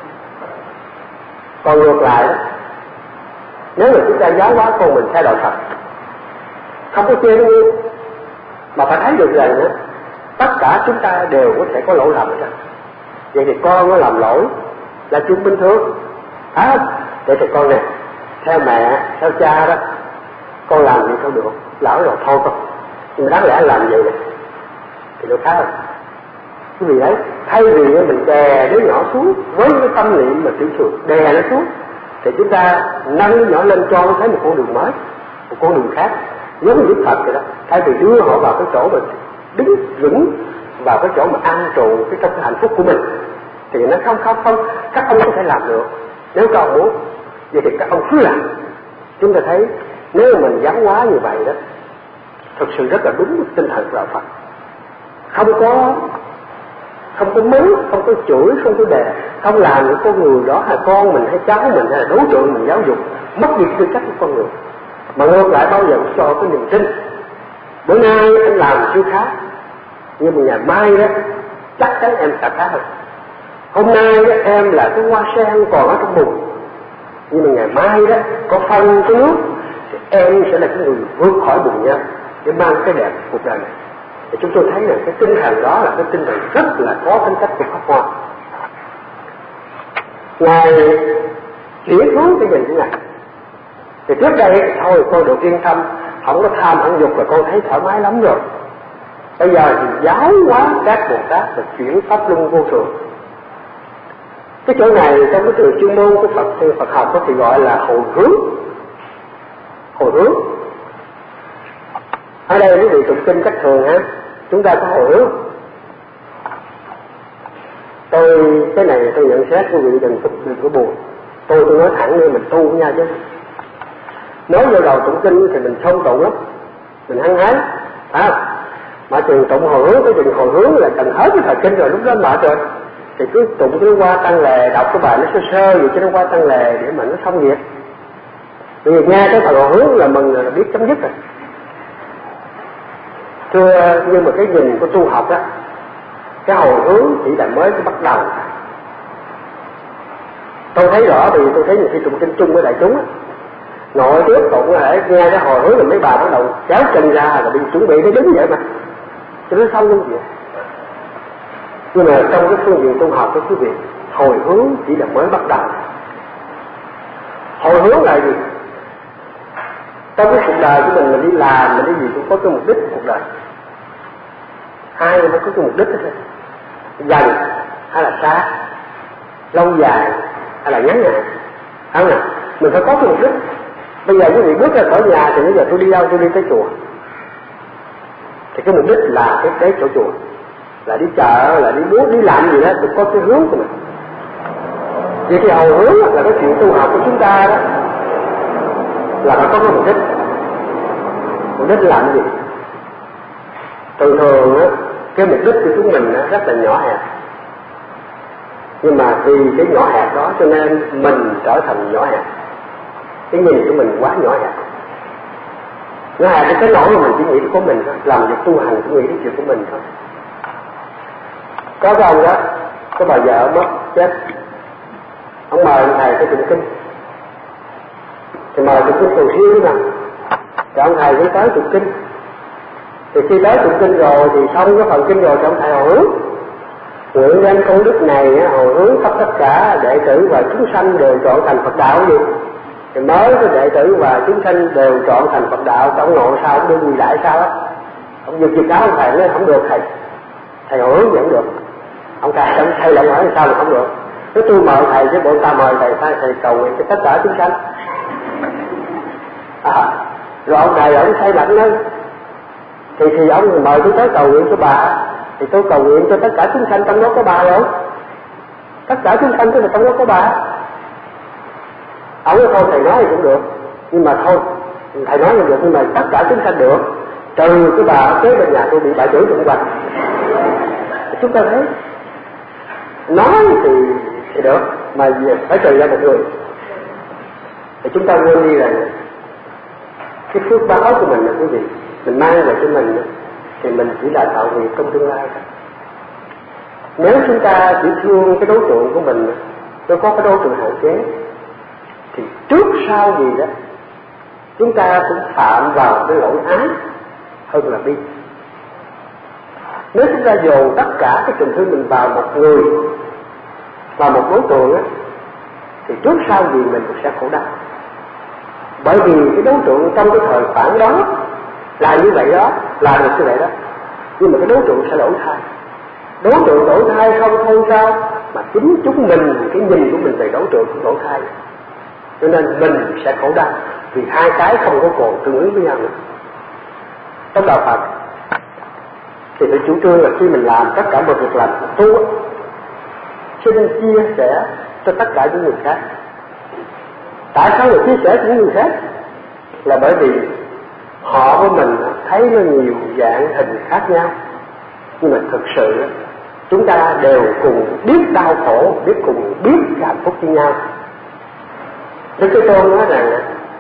Còn ngược lại đó, nếu mà chúng ta giáo hóa con mình theo đạo Phật, không có chê nó ngu, mà phải thấy được rằng đó, tất cả chúng ta đều có thể có lỗi lầm đó. Vậy thì con nó làm lỗi là chuyện bình thường. Vậy thì con nè, theo mẹ, theo cha đó, con làm gì không được, lỡ rồi thôi con, nhưng mà đáng lẽ làm vậy nè thì nó khác hơn. Quý vị thấy, thay vì mình đè đứa nhỏ xuống với cái tâm niệm mà tiểu thường, đè nó xuống, thì chúng ta nâng đứa nhỏ lên cho nó thấy một con đường mới, một con đường khác, giống như Đức Phật vậy đó. Thay vì đưa họ vào cái chỗ mà đứng vững, vào cái chỗ mà an trụ cái trong cái hạnh phúc của mình, thì nó không, các ông có thể làm được nếu các ông muốn. Vậy thì các ông cứ làm. Chúng ta thấy nếu mình giáo hóa như vậy đó, thực sự rất là đúng tinh thần của đạo Phật. Không có mắng, không có chửi, không có đè, không làm những con người đó hay con mình hay cháu mình hay là đối tượng mình giáo dục mất đi tư cách của con người, mà ngược lại bao giờ cũng cho cái niềm tin. Bữa nay anh làm chưa khác, nhưng mà ngày mai đó chắc chắn em sẽ khác hơn. Hôm nay đó, em là cái hoa sen còn ở trong bùn, nhưng mà ngày mai đó có phân cái nước thì em sẽ là cái người vượt khỏi bùn nha, để mang cái đẹp cuộc đời này. Thì chúng tôi thấy là cái tinh thần đó là cái tinh thần rất là có tính cách của Pháp Hoa. Ngài chuyển hướng cái nhìn của Ngài. Thì trước đây thôi con được yên tâm, không có tham ăn dục là con thấy thoải mái lắm rồi. Bây giờ thì giáo hóa các Bồ Tát và chuyển pháp luân vô thường. Cái chỗ này trong cái từ chuyên môn của Phật học có thì gọi là hồi hướng. Hồi hướng. Ở đây quý vị tụng kinh cách thường ha, chúng ta có hồi hướng. Cái này tôi nhận xét quý vị đừng có buồn. Tôi nói thẳng như mình tu nha chứ. Nói vô đầu tụng kinh thì mình không tụng lắm, mình hăng hái, mà chừng tụng hồi hướng, cái chừng hồi hướng là cần hết cái thời kinh rồi, lúc đó mệt rồi, thì cứ tụng cái qua tăng lề, đọc cái bài nó sơ sơ vậy cho nó qua tăng lề để mà nó xong việc. Vì nghe cái thời hồi hướng là mừng là biết chấm dứt rồi. Thưa, nhưng mà cái nhìn của tu học á, cái hồi hướng chỉ là mới cái bắt đầu. Tôi thấy rõ vì tôi thấy nhiều khi tụng kinh chung với đại chúng á, nội trước tụng là nghe cái hồi hướng là mấy bà bắt đầu kéo chân ra là bị chuẩn bị để đứng vậy mà cho nó xong luôn vậy. Nhưng mà trong cái phương diện tu học của quý vị, hồi hướng chỉ là mới bắt đầu. Hồi hướng là gì? Trong cái cuộc đời của mình đi làm, mình đi gì cũng có cái mục đích của cuộc đời. Ai mới có cái mục đích đó thôi. Gần hay là xa, lâu dài hay là ngắn hạn, không nào? Mình phải có cái mục đích. Bây giờ quý vị bước ra khỏi nhà thì bây giờ tôi đi đâu? Tôi đi tới chùa. Thì cái mục đích là cái tới chỗ chùa, là đi chợ, là đi muốn đi làm gì đó, thì có cái hướng của mình. Vậy thì hồi hướng là cái chuyện tu học của chúng ta đó là phải có cái mục đích. Mục đích làm gì? Thường á, cái mục đích của chúng mình rất là nhỏ hẹp. Nhưng mà vì cái nhỏ hẹp đó cho nên mình trở thành nhỏ hẹp. Cái nhìn của mình quá nhỏ hẹp. Nhỏ hẹp cái nỗi mà mình chỉ nghĩ của mình thôi, làm việc tu hành cũng nghĩ đến chuyện của mình thôi. Có cái ông đó, có bà vợ mất chết, ông mời ông thầy tới tụng kinh, thì mời tụng kinh cầu siêu mà, thì ông thầy cũng tới tụng kinh. Thì khi tới tụng kinh rồi thì xong cái phần kinh rồi thì ông thầy hồi hướng nguyện đem công đức này hồi hướng khắp tất cả đệ tử và chúng sanh đều chọn thành Phật đạo gì. Thì mới cái đệ tử và chúng sanh đều chọn thành Phật đạo, thì ông ngồi sao ông đưa gì lại sao á, ông giật áo ông thầy nói không được thầy hồi hướng vẫn được. Ông thầy lại hỏi sao mà không được. Nếu tôi mời thầy chứ bộ ta mời thầy cầu nguyện cho tất cả chúng sanh. Rồi ông thầy ông say lạnh lên. Thì ông mời tôi tới cầu nguyện cho bà, thì tôi cầu nguyện cho tất cả chúng sanh, trong đó có bà rồi. Tất cả chúng sanh tức là trong đó có bà. Ông nói thôi thầy nói thì cũng được, nhưng mà thôi thầy nói thì được, nhưng mà tất cả chúng sanh được, trừ cái bà ở kế bên nhà tôi bị bà chửi tụng hoài. Chúng ta thấy nói thì được, mà phải trừ ra một người. Thì chúng ta quên đi rằng cái phước báo của mình là cái gì, mình mang về cho mình thì mình chỉ là tạo nghiệp trong tương lai. Nếu chúng ta chỉ thương cái đối tượng của mình, nó có cái đối tượng hạn chế, thì trước sau gì đó chúng ta cũng phạm vào cái lỗi ái hơn là bi. Nếu chúng ta dồn tất cả cái tình thương mình vào một người, vào một đối tượng á, thì trước sau gì mình cũng sẽ khổ đau. Bởi vì cái đối tượng trong cái thời khoảng đó là như vậy đó, là được như vậy đó, nhưng mà cái đối tượng sẽ đổi thay. Đối tượng đổi thay không sao, mà chính chúng mình, cái nhìn của mình về đối tượng cũng đổi thay. Cho nên mình sẽ khổ đau vì hai cái không có còn tương ứng với nhau nữa. Trong đạo Phật thì phải chủ trương là khi mình làm tất cả mọi việc làm tu, xin chia sẻ cho tất cả những người khác. Tại sao lại chia sẻ cho những người khác? Là bởi vì họ với mình thấy nó nhiều dạng hình khác nhau, nhưng mà thực sự chúng ta đều cùng biết đau khổ, biết cùng biết hạnh phúc với nhau. Đức Thế Tôn nói rằng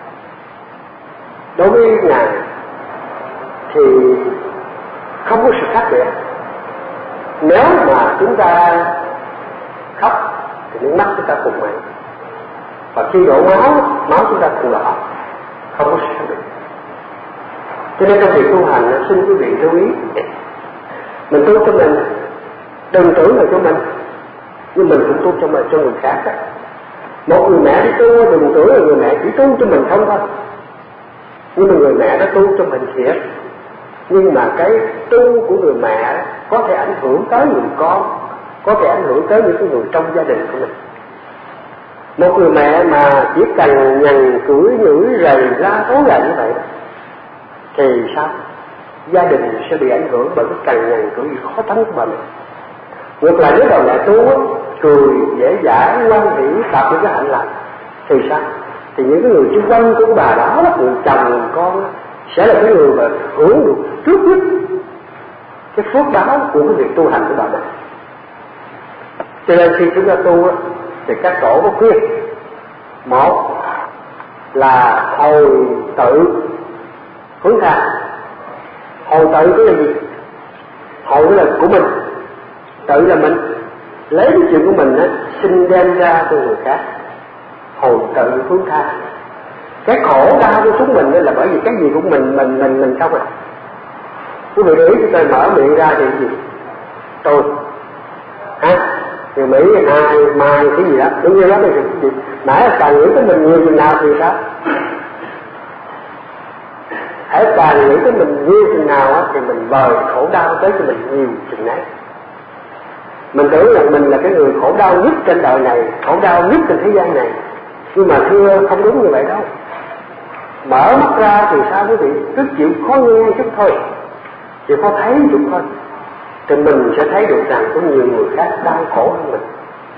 đối với Ngài thì không có sự khác biệt. Nếu mà chúng ta khóc thì nước mắt chúng ta cùng mặn, và khi đổ máu chúng ta cùng đỏ, không có sự khác biệt. Cho nên trong việc tu hành xin quý vị lưu ý, mình tu cho mình, đừng tưởng là cho mình, nhưng mình cũng tu cho mình, cho người khác đó. Một người mẹ đi tu đừng tưởng là người mẹ chỉ tu cho mình không thôi, nhưng mà người mẹ đã tu cho mình thiệt, nhưng mà cái tu của người mẹ có thể ảnh hưởng tới người con, có thể ảnh hưởng tới những cái người trong gia đình của mình. Một người mẹ mà chỉ cằn nhằn cưỡi nhửi rầy ra tố gậy như vậy thì sao? Gia đình sẽ bị ảnh hưởng bởi cái cằn nhằn cưỡi khó tánh của bà mẹ. Ngược lại nếu bà mẹ tu cười dễ dãi, ngoan hỷ, tạo những cái hạnh lành thì sao? Thì những cái người xung quanh của bà đó, người chồng, người con sẽ là cái người mà hưởng được trước nhất cái phước báo của cái việc tu hành của bà mẹ. Cho nên khi chúng ta tu thì các tổ có khuyên: một là hồi tự hướng tha. Hồi tự cái là gì? Hồi là của mình, tự là mình, lấy cái chuyện của mình xin đem ra cho người khác. Hồi tự hướng tha. Cái khổ đau của chúng mình là bởi vì cái gì cũng mình không à. Quý vị để ý chúng tôi mở miệng ra thì gì? Tôi người Mỹ, ai, mai, cái gì đó, đúng như đó là cái gì? Nãy là càng nghĩ tới mình nhiều chừng nào thì sao? Hãy càng nghĩ tới mình nhiều chừng nào thì mình vời khổ đau tới cho mình nhiều chừng ấy. Mình tưởng là mình là cái người khổ đau nhất trên đời này, khổ đau nhất trên thế gian này, nhưng mà thưa không đúng như vậy đâu. Mở mắt ra thì sao quý vị? Cứ chịu khó nghe chút thôi, chịu khó thấy chút thôi, thì mình sẽ thấy được rằng có nhiều người khác đau khổ hơn mình.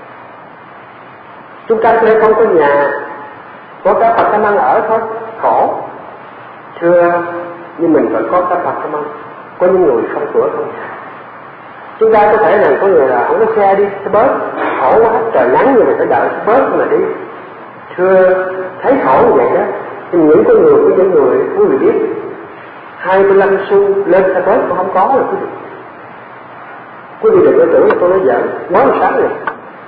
Chúng ta thuê không có nhà, có cá Phật Tham Ăn ở thôi, khổ. Thưa, nhưng mình vẫn có cá Phật Tham Ăn. Có những người không cửa không nhà. Chúng ta có thể là có người là không có xe đi, sẽ bớt, khổ quá, trời nắng như vậy phải đợi sẽ bớt mà đi. Thưa, thấy khổ như vậy đó, thì những con người của những người quý vị biết 25 xu lên xe bớt cũng không có rồi quý vị. Quý vị đừng có tưởng là tôi nói giỡn. Mới một sáng này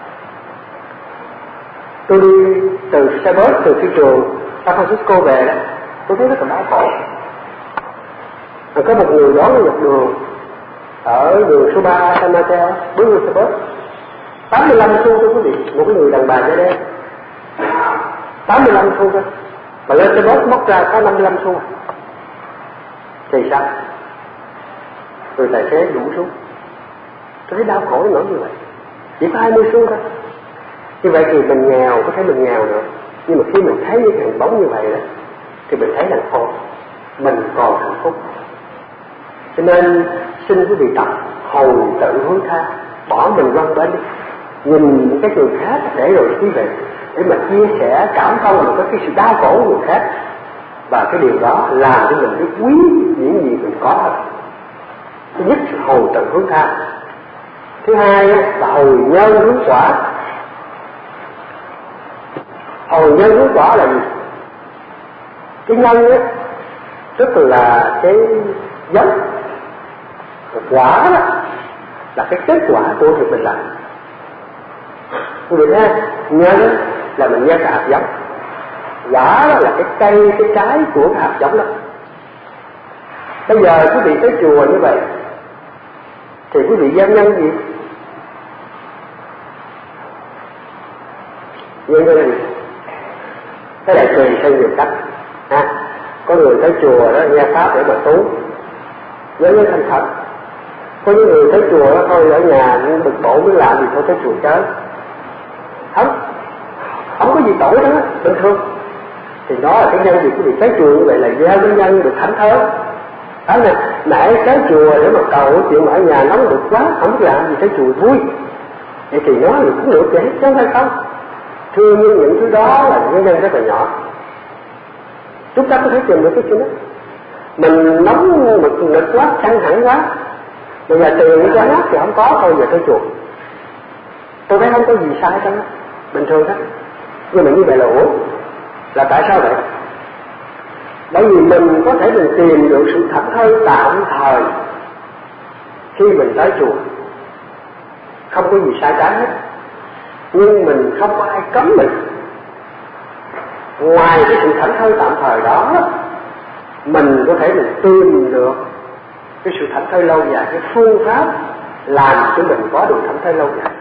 tôi đi từ xe bus từ phi trường San Francisco về đó, tôi thấy rất là đau khổ. Rồi có một người đón dọc đường ở đường số 3 San Mateo, bước lên xe bus 85 xu thôi quý vị, một cái người đàn bà da đen 85 xu thôi, mà lên xe bus móc ra có 55 xu thì sao? Rồi tài xế đủ xuống. Tôi thấy đau khổ nổi như vậy, chỉ có 20 xu thôi. Như vậy thì mình nghèo, có thể mình nghèo nữa, nhưng mà khi mình thấy những hình bóng như vậy đó, thì mình thấy rằng thôi mình còn hạnh phúc. Cho nên xin quý vị tập hồi tự hướng tha, bỏ mình quăng bên đi, nhìn những cái người khác để rồi quý vị để mà chia sẻ cảm thông được cái sự đau khổ của người khác, và cái điều đó làm cho mình biết quý những gì mình có hơn. Thứ nhất là hồi tự hướng tha, thứ hai là hồi nhân hướng quả. Hồi nhân hướng quả là gì? Cái nhân á tức là cái giống, quả đó là cái kết quả của việc mình làm. Quý vị thấy nhân là mình gieo cái hạt giống, quả đó là cái cây, cái trái của cái hạt giống đó. Bây giờ quý vị tới chùa như vậy thì quý vị gieo nhân gì? Gieo nhân gì? Cái này tùy theo nhiều cách. Có người tới chùa đó nghe pháp để mà tu, nhớ nhớ thành thật. Có những người tới chùa đó thôi ở nhà bực bội mới làm gì thôi tới chùa chơi. Không có gì tội đó, bình thường. Thì đó là cái nhân gì quý vị tới chùa như vậy là gieo cái nhân được thảnh thơi. Đó nè, nãy tới chùa để mà cầu chuyện mà ở nhà nóng được quá, không biết làm gì tới chùa vui. Vậy thì nói thì cũng được vậy, chứ không phải không. Thưa như những thứ đó là những nhân rất là nhỏ. Chúng ta có thể tìm được cái chuyện đó. Mình nóng nực quá, căng thẳng quá, bây giờ tiền cho hát thì không có thôi, giờ tới chùa. Tôi thấy không có gì sai trong đó, bình thường đó. Nhưng mà như vậy là ủa, là tại sao vậy? Bởi vì mình có thể mình tìm được sự thảnh thơi tạm thời khi mình tới chùa, không có gì sai trái hết. Nhưng mình không có ai cấm mình. Ngoài cái sự thảnh thơi tạm thời đó, mình có thể mình tìm được cái sự thảnh thơi lâu dài, cái phương pháp làm cho mình có được thảnh thơi lâu dài.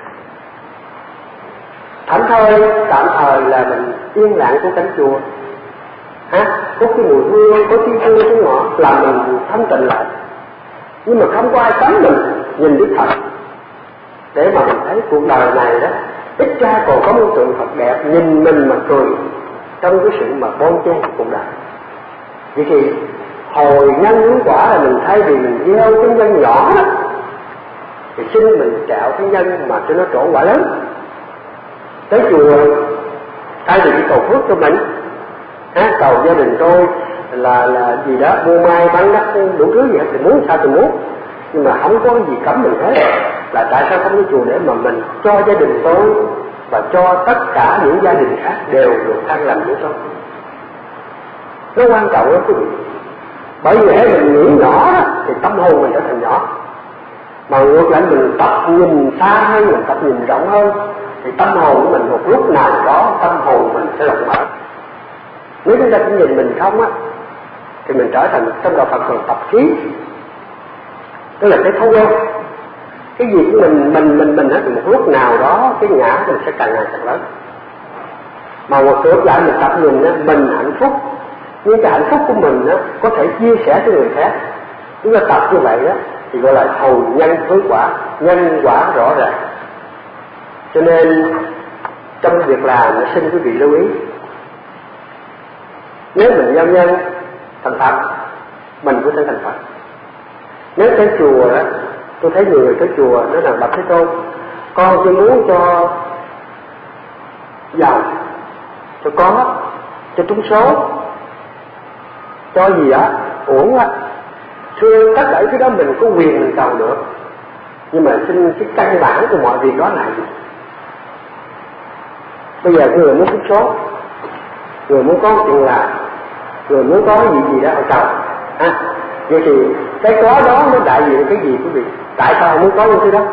Thảnh thơi tạm thời là mình yên lặng của cánh chùa, có cái mùi hương, có tiếng hương, tiếng ngọt làm mình thanh tịnh lại. Nhưng mà không có ai cấm mình nhìn Đức Phật để mà mình thấy cuộc đời này đó ít ra còn có một tượng Phật đẹp nhìn mình mà cười trong cái sự mà bon chen của cuộc đời. Vậy thì hồi nhân hướng quả là mình thay vì mình gieo cái nhân nhỏ đó thì xin mình trạo cái nhân mà cho nó trổ quả lớn. Tới chùa thay vì đi cầu phước cho mình, cầu gia đình tôi là gì đó mua mai bán đắt đủ thứ gì hết, thì muốn sao thì muốn, nhưng mà không có cái gì cấm mình hết. Là tại sao không đi chùa để mà mình cho gia đình tôi và cho tất cả những gia đình khác đều được an lành với tôi. Nó quan trọng lắm quý vị. Bởi vì hễ mình nghĩ nhỏ đó, thì tâm hồn mình trở thành nhỏ. Mà ngược lại mình tập nhìn xa hơn, mình tập nhìn rộng hơn, thì tâm hồn của mình một lúc nào đó tâm hồn mình sẽ rộng mở. Nếu chúng ta chỉ nhìn mình không á, thì mình trở thành trong đạo Phật còn tập khí, tức là cái thói quen. Cái gì của mình hết, thì một lúc nào đó cái ngã mình sẽ càng ngày càng lớn. Mà một ngược lại mình tập nhìn á, mình hạnh phúc, nhưng cái hạnh phúc của mình á có thể chia sẻ cho người khác. Chúng ta tập như vậy đó thì gọi là hồi nhân hướng quả, nhân quả rõ ràng. Cho nên trong việc làm xin quý vị lưu ý, nếu mình gieo nhân thành Phật, mình có thể thành Phật. Nếu tới chùa đó, tôi thấy nhiều người tới chùa nói rằng Bạch Thế Tôn, con chỉ muốn cho giàu, cho có, cho trúng số, cho gì đó, uổng á. Thưa tất cả cái đó mình có quyền mình cầu được, nhưng mà xin cái căn bản của mọi việc đó là gì? Bây giờ người muốn trúng số, người muốn có chuyện làm, người muốn có gì đó ở cầu, vậy thì cái có đó nó đại diện cái gì quý vị? Tại sao họ muốn có những thứ đó?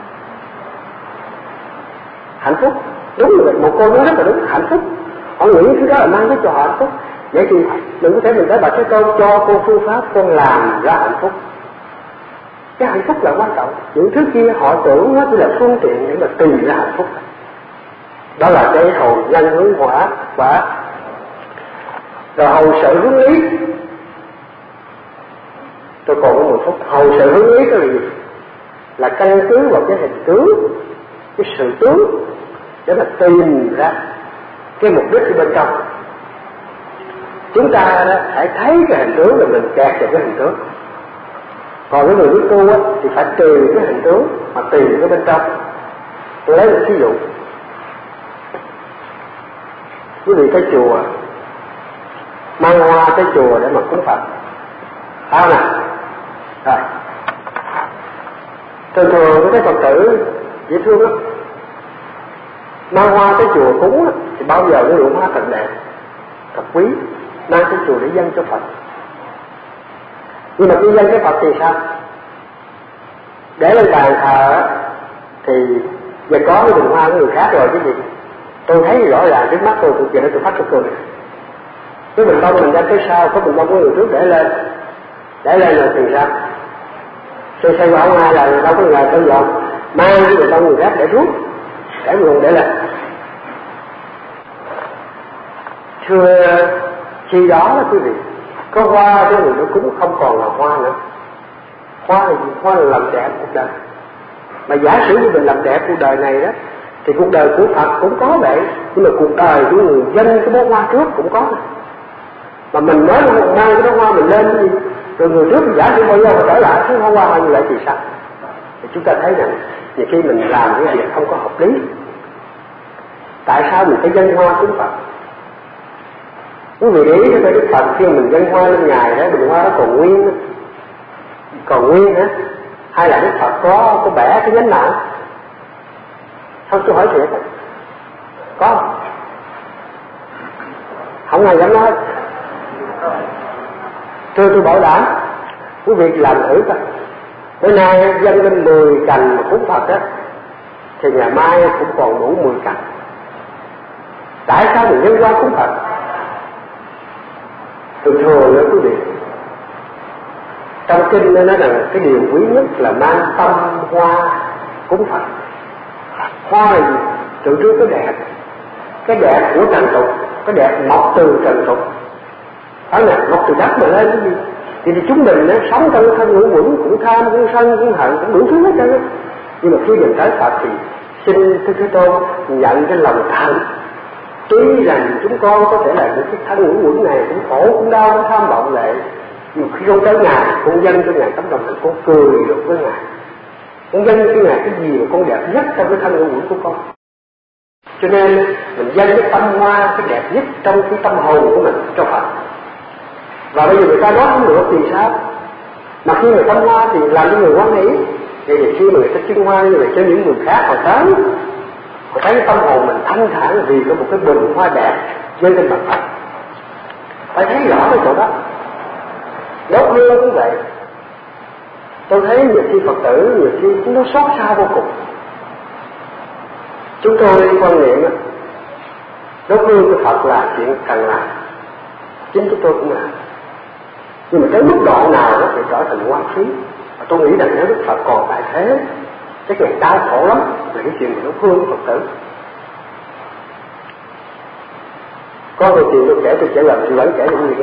Hạnh phúc. Đúng rồi, một cô nói rất là đúng, hạnh phúc. Họ nghĩ những thứ đó là mang đến cho họ hạnh phúc. Vậy thì đừng có thể mình tới Bạch Thế Tôn cho con phương pháp con làm ra hạnh phúc. Cái hạnh phúc là quan trọng. Những thứ kia họ tưởng nó chỉ là phương tiện để mà tìm ra hạnh phúc. Đó là cái hầu nhân hướng quả. Rồi hầu sự hướng lý. Tôi còn có 10 phút. Hầu sự hướng lý cái gì? Là căn cứ vào cái hình tướng, cái sự tướng để mà tìm ra cái mục đích ở bên trong. Chúng ta phải thấy cái hình tướng rồi mình kẹt vào cái hình tướng. Còn cái người biết tu thì phải tìm cái hình tướng mà tìm cái bên trong. Tôi lấy một ví dụ. Quý vị tới chùa, mang hoa tới chùa để mà cúng Phật. Nè. Rồi. Thường thường cái Phật tử dễ thương lắm. Mang hoa tới chùa cúng thì bao giờ cái lượng hoa thật đẹp, thật quý, mang tới chùa để dâng cho Phật. Nhưng mà khi dâng cho Phật thì sao? Để lên bàn thờ thì giờ có cái bình hoa của người khác rồi chứ gì. Tôi thấy rõ ràng trước mắt tôi giờ tôi phát cái cười. Cái bình bông mình dâng tới sau, có bình bông của người trước để lên rồi thì sao? Xây bảo ai là đâu có người tôi dọn, mang cái bình bông người khác để xuống, để luôn để lên. Thưa khi đó là quý vị, có hoa cái người nó cúng không còn là hoa nữa. Hoa là gì? Hoa là làm đẹp cuộc đời. Mà giả sử như mình làm đẹp cuộc đời này đó, thì cuộc đời của Phật cũng có vậy, nhưng mà cuộc đời của người dân cái bó hoa trước cũng có. Mà mình nói mang cái bó hoa mình lên cái gì, rồi người trước giả sử bao giờ mà trở lại cái bó hoa như vậy thì sao? Thì chúng ta thấy rằng nhiều khi mình làm cái việc không có hợp lý. Tại sao mình phải dâng hoa cúng Phật? Quý vị để ý cái Đức Phật khi mình dâng hoa lên Ngài đó, bình hoa nó còn nguyên hả? Hay là Đức Phật có bẻ cái nhánh nào? Không, tôi hỏi thiệt. Có. Không ai dám nói. Tôi bảo đảm quý vị làm thử coi. Bữa nay dâng lên 10 cành mà cúng Phật á, thì ngày mai cũng còn đủ 10 cành. Tại sao mình dâng hoa cúng Phật? Thường đó quý vị, trong kinh nó nói rằng cái điều quý nhất là mang tâm hoa cúng Phật. Hoa là gì? Tự trước cái đẹp của trần tục, cái đẹp mọc từ trần tục. Đó là mọc từ đất mà lên cái gì? Thì chúng mình sống trong thân ngũ quẩn, cũng tham, cũng sân, cũng hận, cũng đủ thứ hết trơn á. Nhưng mà khi mình tới Phật thì xin Thế Tôn nhận cái lòng thành. Tuy rằng chúng con có thể là những cái thân ngũ quẩn này cũng khổ, cũng đau, cũng tham vọng lệ, nhưng khi con tới Ngài, con dâng cho Ngài tấm lòng thành, con cười được với Ngài. Con dâng cho Ngài cái gì mà con đẹp nhất trong cái thân ngũ quẩn của con. Cho nên mình dâng cái tâm hoa, cái đẹp nhất trong cái tâm hồn của mình cho Phật. Và bây giờ người ta nói không được thì sao? Mà khi người tâm hoa thì làm cho người hoan hỷ. Vậy thì khi mà người ta trưng hoa như vậy cho những người khác họ tới, họ thấy cái tâm hồn mình thanh thản vì có một cái bình hoa đẹp trên mặt Phật. Phải thấy rõ cái chỗ đó. Đốt hương cũng vậy. Tôi thấy nhiều khi Phật tử, nhiều khi nó xót xa vô cùng. Chúng tôi quan niệm đốt hương của Phật là chuyện cần làm. Chính chúng tôi cũng làm. Nhưng mà tới mức độ nào nó sẽ trở thành hoang phí. Và tôi nghĩ rằng nếu Đức Phật còn tại thế, chắc Ngài đau khổ lắm về cái chuyện của đốt hương của Phật tử. Có một chuyện tôi kể làm chị vẫn kể những người nghe.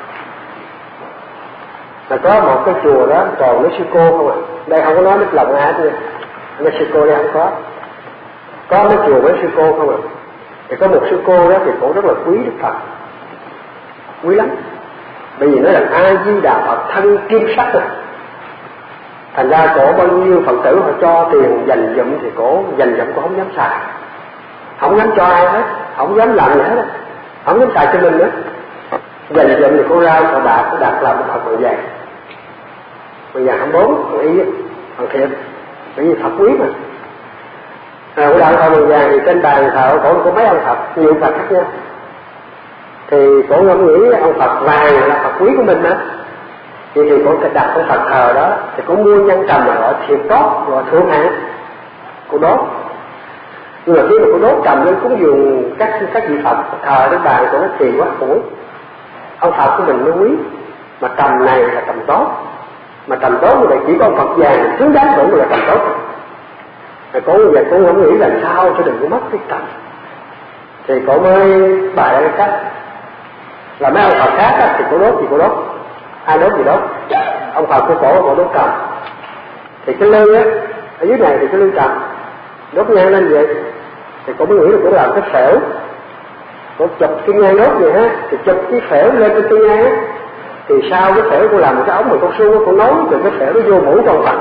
Là có một cái chùa đó toàn mấy sư cô không à. Đây không có nói đức lòng ai hết nha. Mấy sư cô đây không có. Có mấy chùa mấy sư cô không à. Thì có một sư cô đó thì cũng rất là quý Đức Phật. Quý lắm. Bởi vì nói là A Di Đà Phật thân kim sắc rồi. Thành ra cổ bao nhiêu Phật tử họ cho tiền dành dụm thì cổ dành dụm cổ không dám xài. Không dám cho ai hết. Không dám làm gì hết. Không dám xài cho mình nữa. Dành dụm thì cô ra cô bạc cô đặt làm một Phật bằng vàng. Bằng vàng 24, bằng y, bằng thiệp. Bởi vì Phật quý mà. Cô đặt Phật bằng vàng thì trên bàn thờ cổ có mấy ông Phật, nhiều Phật khác nhau. Thì cổ không nghĩ ông Phật vàng là Phật quý của mình đó. Vậy thì cô đặt cái Phật thờ đó thì cô mua nhân trầm là gọi thiệt tốt, gọi thượng hạng, cô đốt. Nhưng mà khi mà cô đốt trầm lên cúng dường các vị Phật thờ đến bàn của nó kỳ quá khổ. Ông Phật của mình mới quý, mà trầm này là trầm tốt, mà trầm tốt như vậy chỉ có ông Phật vàng xứng đáng hưởng là trầm tốt. Rồi cô như vậy cô không nghĩ làm sao cho đừng có mất cái trầm, thì cô mới bài ra cái cách là mấy ông Phật khác á, thì cô đốt gì cô đốt, ai đốt gì đốt. Ông Phật của cổ đốt trầm, thì cái lư á ở dưới này thì cái lư trầm đốt nhang lên vậy, thì cô mới nghĩ là cô làm cái phễu, cô chụp cái nhang đốt vậy ha, thì chụp cái phễu lên trên cái nhang á, thì sau cái phễu cô làm một cái ống mà con su cô nối từ cái phễu nó vô mũi trong Phật.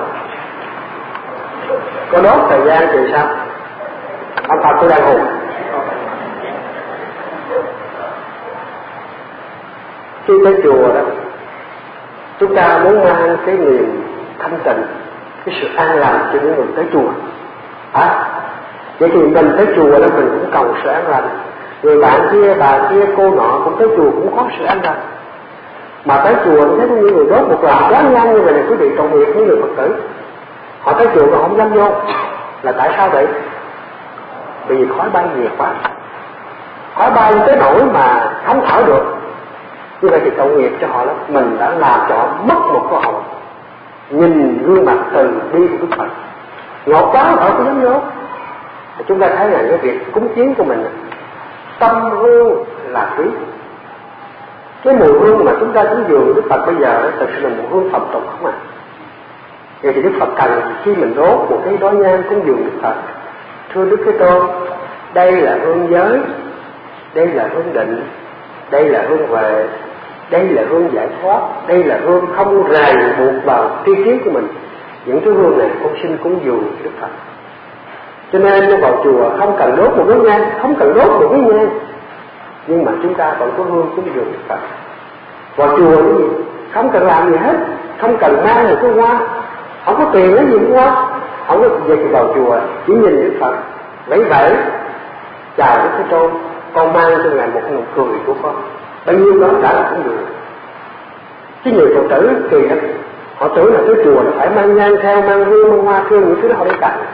Cô đốt thời gian thì sao? Ông Phật tôi đang hùng. Khi tới chùa đó, chúng ta muốn mang cái niềm thanh tịnh, cái sự an lành cho những người tới chùa. Vậy thì mình tới chùa đó mình cũng cầu sự an lành. Người bạn kia, bà kia, cô nọ cũng tới chùa cũng có sự an lành. Mà tới chùa thấy có những người đốt một lần quá nhanh như vậy này, quý vị tội nghiệp những người Phật tử. Họ tới chùa mà không dám vô, là tại sao vậy? Vì khói bay nhiều quá, khói bay tới nỗi mà không thở được. Như vậy thì tội nghiệp cho họ lắm. Mình đã làm cho họ mất một cơ hội nhìn gương mặt từ bi của Đức Phật. Ngọt quá họ cũng dám vô. Chúng ta thấy là cái việc cúng kiến của mình, tâm hương là quý. Cái mùi hương mà chúng ta cúng dường Đức Phật bây giờ thực sự là mùi hương phẩm tục không à. Vậy thì Đức Phật cần khi mình đốt một cái đóa nhang cúng dường Đức Phật, thưa Đức Thế Tôn, đây là hương giới, đây là hương định, đây là hương huệ, đây là hương giải thoát, đây là hương không ràng buộc vào tri kiến của mình. Những cái hương này con xin cúng dường Đức Phật. Cho nên nó vào chùa không cần đốt một cái nhang, không cần đốt một cái nhang, nhưng mà chúng ta vẫn có hương cúng dường Đức Phật. Vào chùa cái gì không cần làm gì hết, không cần mang một cái hoa, không có tiền cái gì cũng hoa, không có gì. Thì vào chùa chỉ nhìn Đức Phật vẫy vẫy chào Đức Thế Tôn, con mang cho Ngài một nụ cười của con, bao nhiêu đó đã là cúng dường. Chứ nhiều Phật tử kỳ lắm, họ tưởng là tới chùa là phải mang nhang theo, mang hương, mang hoa thương, những thứ đó họ không cần.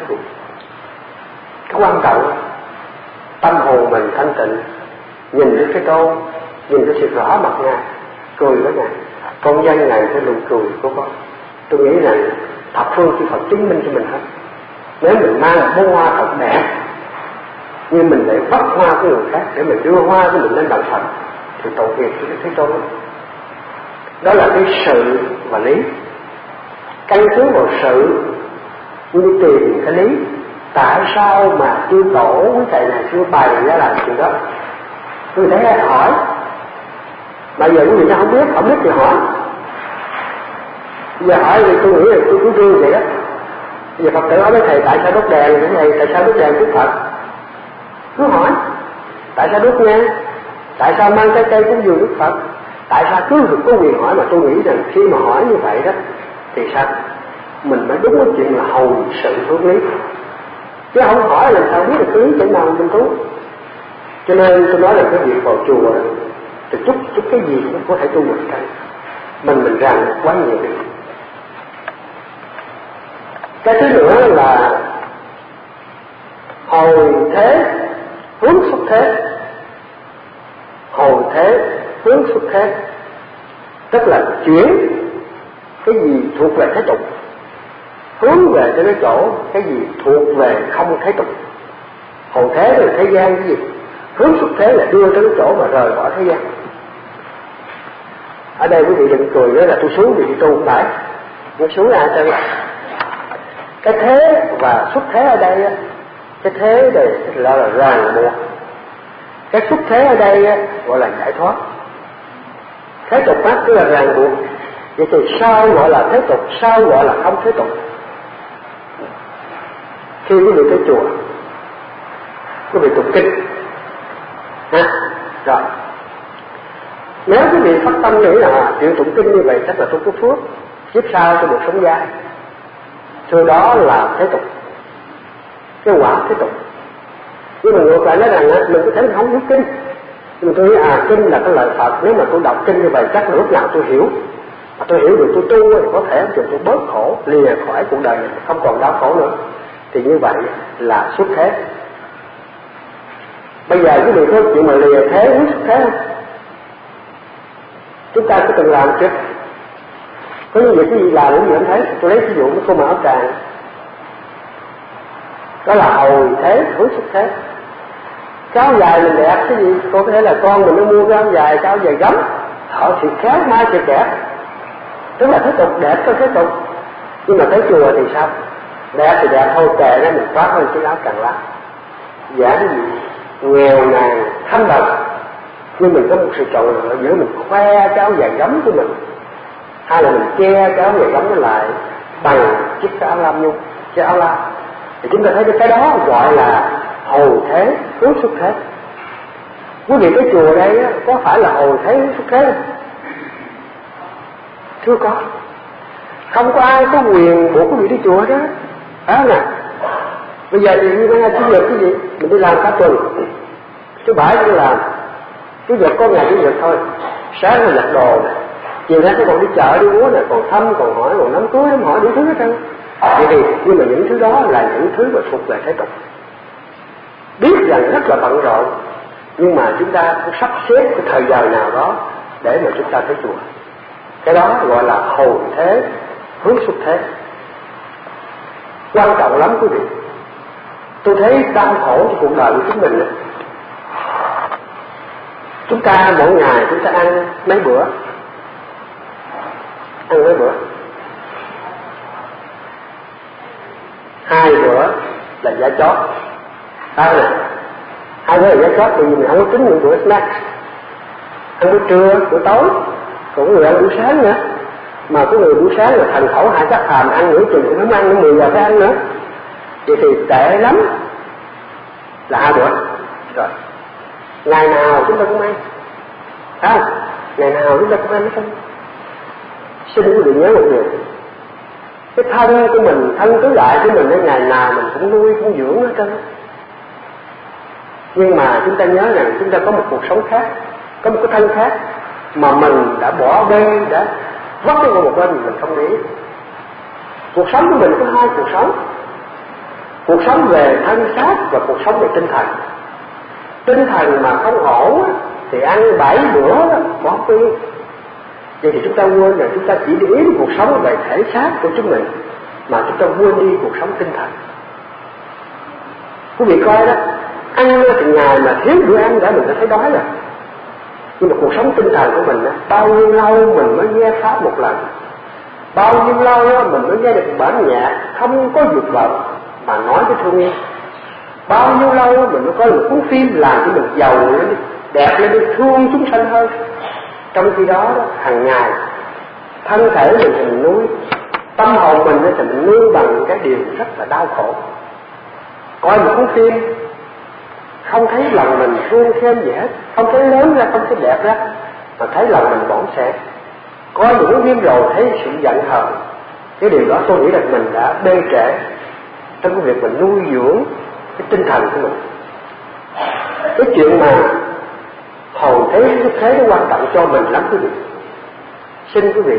Cái quan trọng tâm hồn mình thanh tịnh, nhìn Đức Thế Tôn, nhìn cái sự rõ mặt Ngài, cười với Ngài, con dân Ngài cái nụ cười của con. Tôi nghĩ rằng thập phương chư Phật chứng minh cho mình hết. Nếu mình mang một bó hoa thật đẹp, nhưng mình để bắt hoa của người khác để mình đưa hoa của mình lên bàn Phật, thì tội nghiệp cho Đức Thế Tôn. Đó là cái sự và lý. Căn cứ vào sự như tìm cái lý. Tại sao mà chư tổ quý thầy này xưa bày ra làm chuyện đó? Tôi thấy ai hỏi, bây giờ quý vị không biết thì hỏi. Bây giờ hỏi thì tôi nghĩ là tôi cứ rương vậy đó. Bây giờ Phật tử hỏi với thầy tại sao đốt đèn vậy thầy, tại sao đốt đèn cúng Phật? Cứ hỏi, tại sao đốt nhang? Tại sao mang trái cây cúng dường Đức Phật? Tại sao cứ được có quyền hỏi? Mà tôi nghĩ rằng khi mà hỏi như vậy đó thì sao? Mình mới đúng cái chuyện là hầu sự hướng lý. Chứ không hỏi làm sao biết được cái lý chỗ nào mình tu. Cho nên tôi nói là cái việc vào chùa đó, thì chút cái gì cũng có thể tu được cái. Mình ràng quá nhiều điều. Cái thứ nữa là hồi thế hướng xuất thế. Hồi thế hướng xuất thế, tức là chuyển cái gì thuộc về thế tục, hướng về cái chỗ cái gì thuộc về không thế tục. Hồi thế là thế gian cái gì, hướng xuất thế là đưa tới cái chỗ mà rời bỏ thế gian. Ở đây quý vị đừng cười nữa là tôi xuống vì tu không phải, tôi xuống ai cho cái thế và xuất thế ở đây. Cái thế này là ràng buộc, cái xuất thế ở đây gọi là giải thoát. Thế tục pháp tức là ràng buộc. Vậy thì sao gọi là thế tục, sao gọi là không thế tục? Khi quý vị tới chùa, quý vị tụng kinh rồi, nếu quý vị phát tâm nghĩ là chuyện tụng kinh như vậy chắc là tôi có phước, kiếp sau tôi được sống dài, từ đó là thế tục, cái quả thế tục. Nhưng mà ngược lại nói rằng mình có thể không hiểu kinh, nhưng mà tôi nghĩ kinh là cái lời Phật, nếu mà tôi đọc kinh như vậy chắc là lúc nào tôi hiểu. mà tôi hiểu được tôi tu thì có thể cho tôi bớt khổ, lìa khỏi cuộc đời này, không còn đau khổ nữa, thì như vậy là xuất thế. Bây giờ quý vị có chuyện mà lìa thế muốn xuất thế không? Chúng ta có từng làm chưa? Có những việc cái gì làm những gì em thấy. Tôi lấy ví dụ với cô mặc áo tràng, đó là hồi thế hướng xuất thế. Cái áo dài mình đẹp cái gì, có thể là con mình nó mua cái áo dài, cái áo dài gấm, họ thì khéo mai thì đẹp, tức là thế tục, đẹp có thế tục. Nhưng mà tới chùa thì sao? Đẹp thì đẹp thôi, kệ nó mình khoác lên cái áo tràng lá, giản dị, nghèo nàn, thâm độc, nhưng mình có một sự chọn lựa giữa mình khoe cái áo dài gấm của mình, hay là mình che cái áo dài gấm nó lại bằng chiếc áo lam nhung, cái áo lam. Thì chúng ta thấy cái đó gọi là hồi thế hướng xuất thế. Quý vị tới chùa đây á, có phải là hồi thế hướng xuất thế không? Chưa có. Không có ai có quyền buộc quý vị đi chùa đó. Nè, bây giờ thì như mấy ngày Chủ nhật cái gì mình đi làm cả tuần, thứ bảy cũng làm, Chủ nhật có ngày Chủ nhật thôi. Sáng là giặt đồ, chiều nay còn đi chợ đi mua này, còn thăm, còn hỏi, còn đám cưới, đám hỏi đủ thứ hết trơn. Vậy thì nhưng mà những thứ đó là những thứ mà thuộc về thế tục. Biết rằng rất là bận rộn, nhưng mà chúng ta cũng sắp xếp cái thời giờ nào đó để mà chúng ta tới chùa. Cái đó gọi là hồi thế hướng xuất thế. Quan trọng lắm quý vị. Tôi thấy đau khổ trong cuộc đời của chúng mình. Chúng ta mỗi ngày chúng ta ăn mấy bữa? Ăn mấy bữa? 2 bữa là giá chót. Nè, 2 bữa là giá chót, bởi vì mình không có tính những bữa snack. Ăn bữa trưa, bữa tối, cũng người ăn buổi sáng nữa. Mà có người buổi sáng là thành khẩu hai chắc phàm ăn nửa chừng cũng không ăn, đến 10 giờ phải ăn nữa. Vậy thì tệ lắm là 2 bữa. Rồi ngày nào chúng ta cũng ăn, ngày nào chúng ta cũng ăn không? Xin quý vị nhớ một điều, cái thân của mình, thân tứ đại của mình, ngày nào mình cũng nuôi cũng dưỡng hết trơn. Nhưng mà chúng ta nhớ rằng chúng ta có một cuộc sống khác, có một cái thân khác mà mình đã bỏ bê, đã vấp cái một bên mình không để ý. Cuộc sống của mình có 2 cuộc sống: cuộc sống về thân xác và cuộc sống về tinh thần. Tinh thần mà không ổn thì ăn 7 bữa bỏ tiên. Vậy thì chúng ta quên rằng chúng ta chỉ để ý đến cuộc sống về thể xác của chúng mình, mà chúng ta quên đi cuộc sống tinh thần. Quý vị coi đó, ăn thì ngày mà thiếu bữa ăn đã mình đã thấy đói rồi. Nhưng mà cuộc sống tinh thần của mình đó, bao nhiêu lâu mình mới nghe pháp một lần, bao nhiêu lâu đó mình mới nghe được bản nhạc không có dục vọng mà nói với thương yêu, bao nhiêu lâu mình mới có một cuốn phim làm cho mình giàu lên, đẹp lên, được thương chúng sanh hơn. Trong khi đó, hàng ngày thân thể mình thì mình nuôi, tâm hồn mình thì mình nuôi bằng cái điều rất là đau khổ. Coi một cuốn phim không thấy lòng mình thương thêm gì hết, không thấy lớn ra, không thấy đẹp ra, mà thấy lòng mình bỏng sệt. Coi một cuốn phim rồi thấy sự giận hờn. Cái điều đó tôi nghĩ là mình đã bê trễ trong cái việc mình nuôi dưỡng cái tinh thần của mình. Cái chuyện mà hồn thế xuất thế nó quan trọng cho mình lắm quý vị. Xin quý vị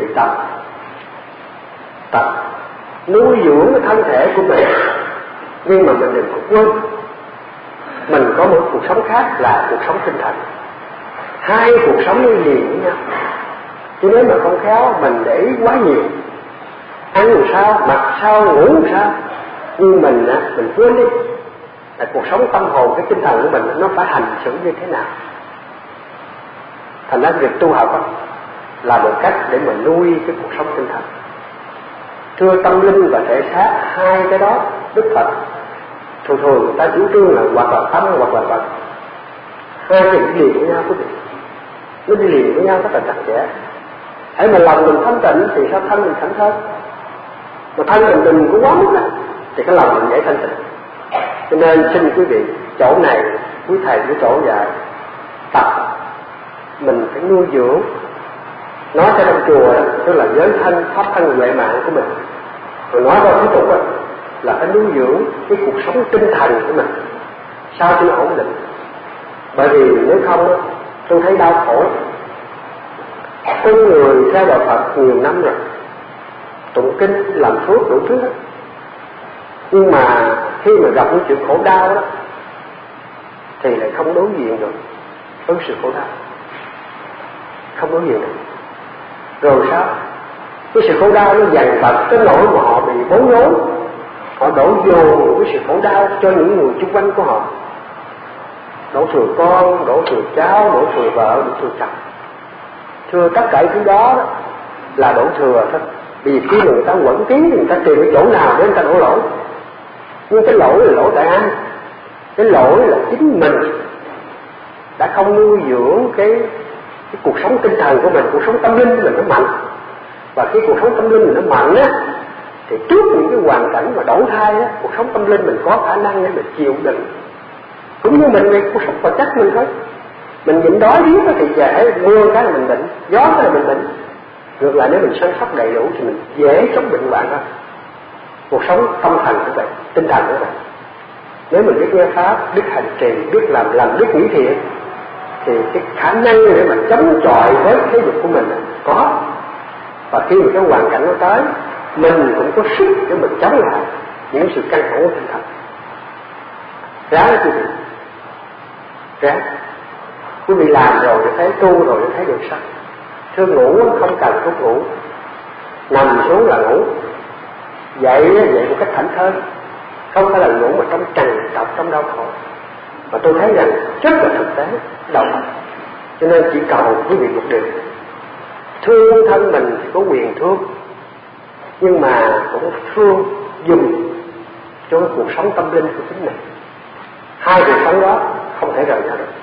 tập nuôi dưỡng cái thân thể của mình, nhưng mà mình đừng có quên mình có một cuộc sống khác là cuộc sống tinh thần. 2 cuộc sống đi liền với nhau. Chứ nếu mà không khéo mình để ý quá nhiều, ăn làm sao, mặc sao, ngủ làm sao, nhưng mình quên đi là cuộc sống tâm hồn, cái tinh thần của mình nó phải hành xử như thế nào. Thành ra việc tu học là một cách để mình nuôi cái cuộc sống tinh thần. Thưa, tâm linh và thể xác, 2 cái đó Đức Phật thường người ta chủ trương là hoặc là tâm hoặc là vật. 2 cái đi liền với nhau quý vị, nó đi liền với nhau rất là chặt chẽ. Hãy mà lòng mình thanh tịnh thì sao thân mình thảnh thơi, mà thân mình cũng quá mức đó, thì cái lòng mình dễ thanh tịnh. Cho nên xin quý vị, chỗ này quý thầy với chỗ dạy tập mình phải nuôi dưỡng. Nói theo trong chùa tức là giới thân, pháp thân, huệ mạng của mình. Rồi nói vào tiếp tục là phải nuôi dưỡng cái cuộc sống tinh thần của mình sao cho nó ổn định. Bởi vì nếu không tôi thấy đau khổ. con người theo đạo Phật nhiều năm rồi, tụng kinh làm phước đủ thứ hết, nhưng mà khi mà gặp những chuyện khổ đau đó thì lại không đối diện được với sự khổ đau, không đối diện được. Rồi sao? Cái sự khổ đau nó dằn vặt tới nỗi mà họ bị bối rối, họ đổ dồn cái sự khổ đau cho những người xung quanh của họ, đổ thừa con, đổ thừa cháu, đổ thừa vợ, đổ thừa chồng. Thưa, tất cả cái đó là đổ thừa thôi. Vì khi mà người ta quẩn kiến thì người ta tìm cái chỗ nào để người ta đổ lỗi. Nhưng cái lỗi là lỗi tại ai? Cái lỗi là chính mình đã không nuôi dưỡng cái cuộc sống tinh thần của mình, cuộc sống tâm linh của mình nó mạnh. Và khi cuộc sống tâm linh mình nó mạnh á, thì trước những cái hoàn cảnh mà đổi thay á, cuộc sống tâm linh mình có khả năng để mình chịu đựng. Cũng như mình về cuộc sống vật chất mình thôi, mình nhịn đói riết thì dễ, mưa cái là mình bệnh, gió cái là mình bệnh. Ngược lại nếu mình săn sóc đầy đủ thì mình dễ chống bệnh hoạn hơn. Cuộc sống tâm thần cũng vậy, tinh thần cũng vậy. Nếu mình biết nghe pháp, biết hành trì, biết làm biết nghĩ thiện, thì cái khả năng để mà chống chọi với thế dục của mình có. Và khi mà cái hoàn cảnh nó tới, mình cũng có sức để mình chống lại những sự căng thẳng của tinh thần. Ráng quý vị, ráng. Quý vị làm rồi thì thấy, tu rồi thì thấy được sao. Thưa, ngủ không cần thuốc ngủ, nằm xuống là ngủ, dậy một cách thảnh thơi, không phải là ngủ mà trong trằn trọc, trong đau khổ. Và tôi thấy rằng rất là thực tế, động. Cho nên chỉ cầu quý vị một điều, thương thân mình thì có quyền thương, nhưng mà cũng thương dùng cho cái cuộc sống tâm linh của chính mình. Hai cuộc sống đó không thể rời nhau được.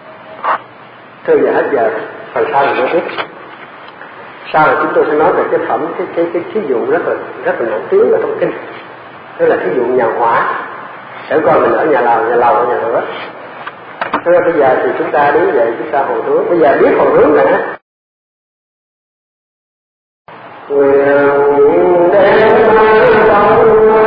Thưa, giờ hết giờ, phần sau mình mới biết. Sau này chúng tôi sẽ nói về cái phẩm, cái thí dụ rất là nổi tiếng ở trong kinh, đó là thí dụ nhà hỏa. Để coi mình ở nhà lầu ở nhà lửa. Thế bây giờ thì chúng ta đứng dậy, chúng ta hồi hướng. Bây giờ biết hồi hướng rồi đó. Nguyện đem tâm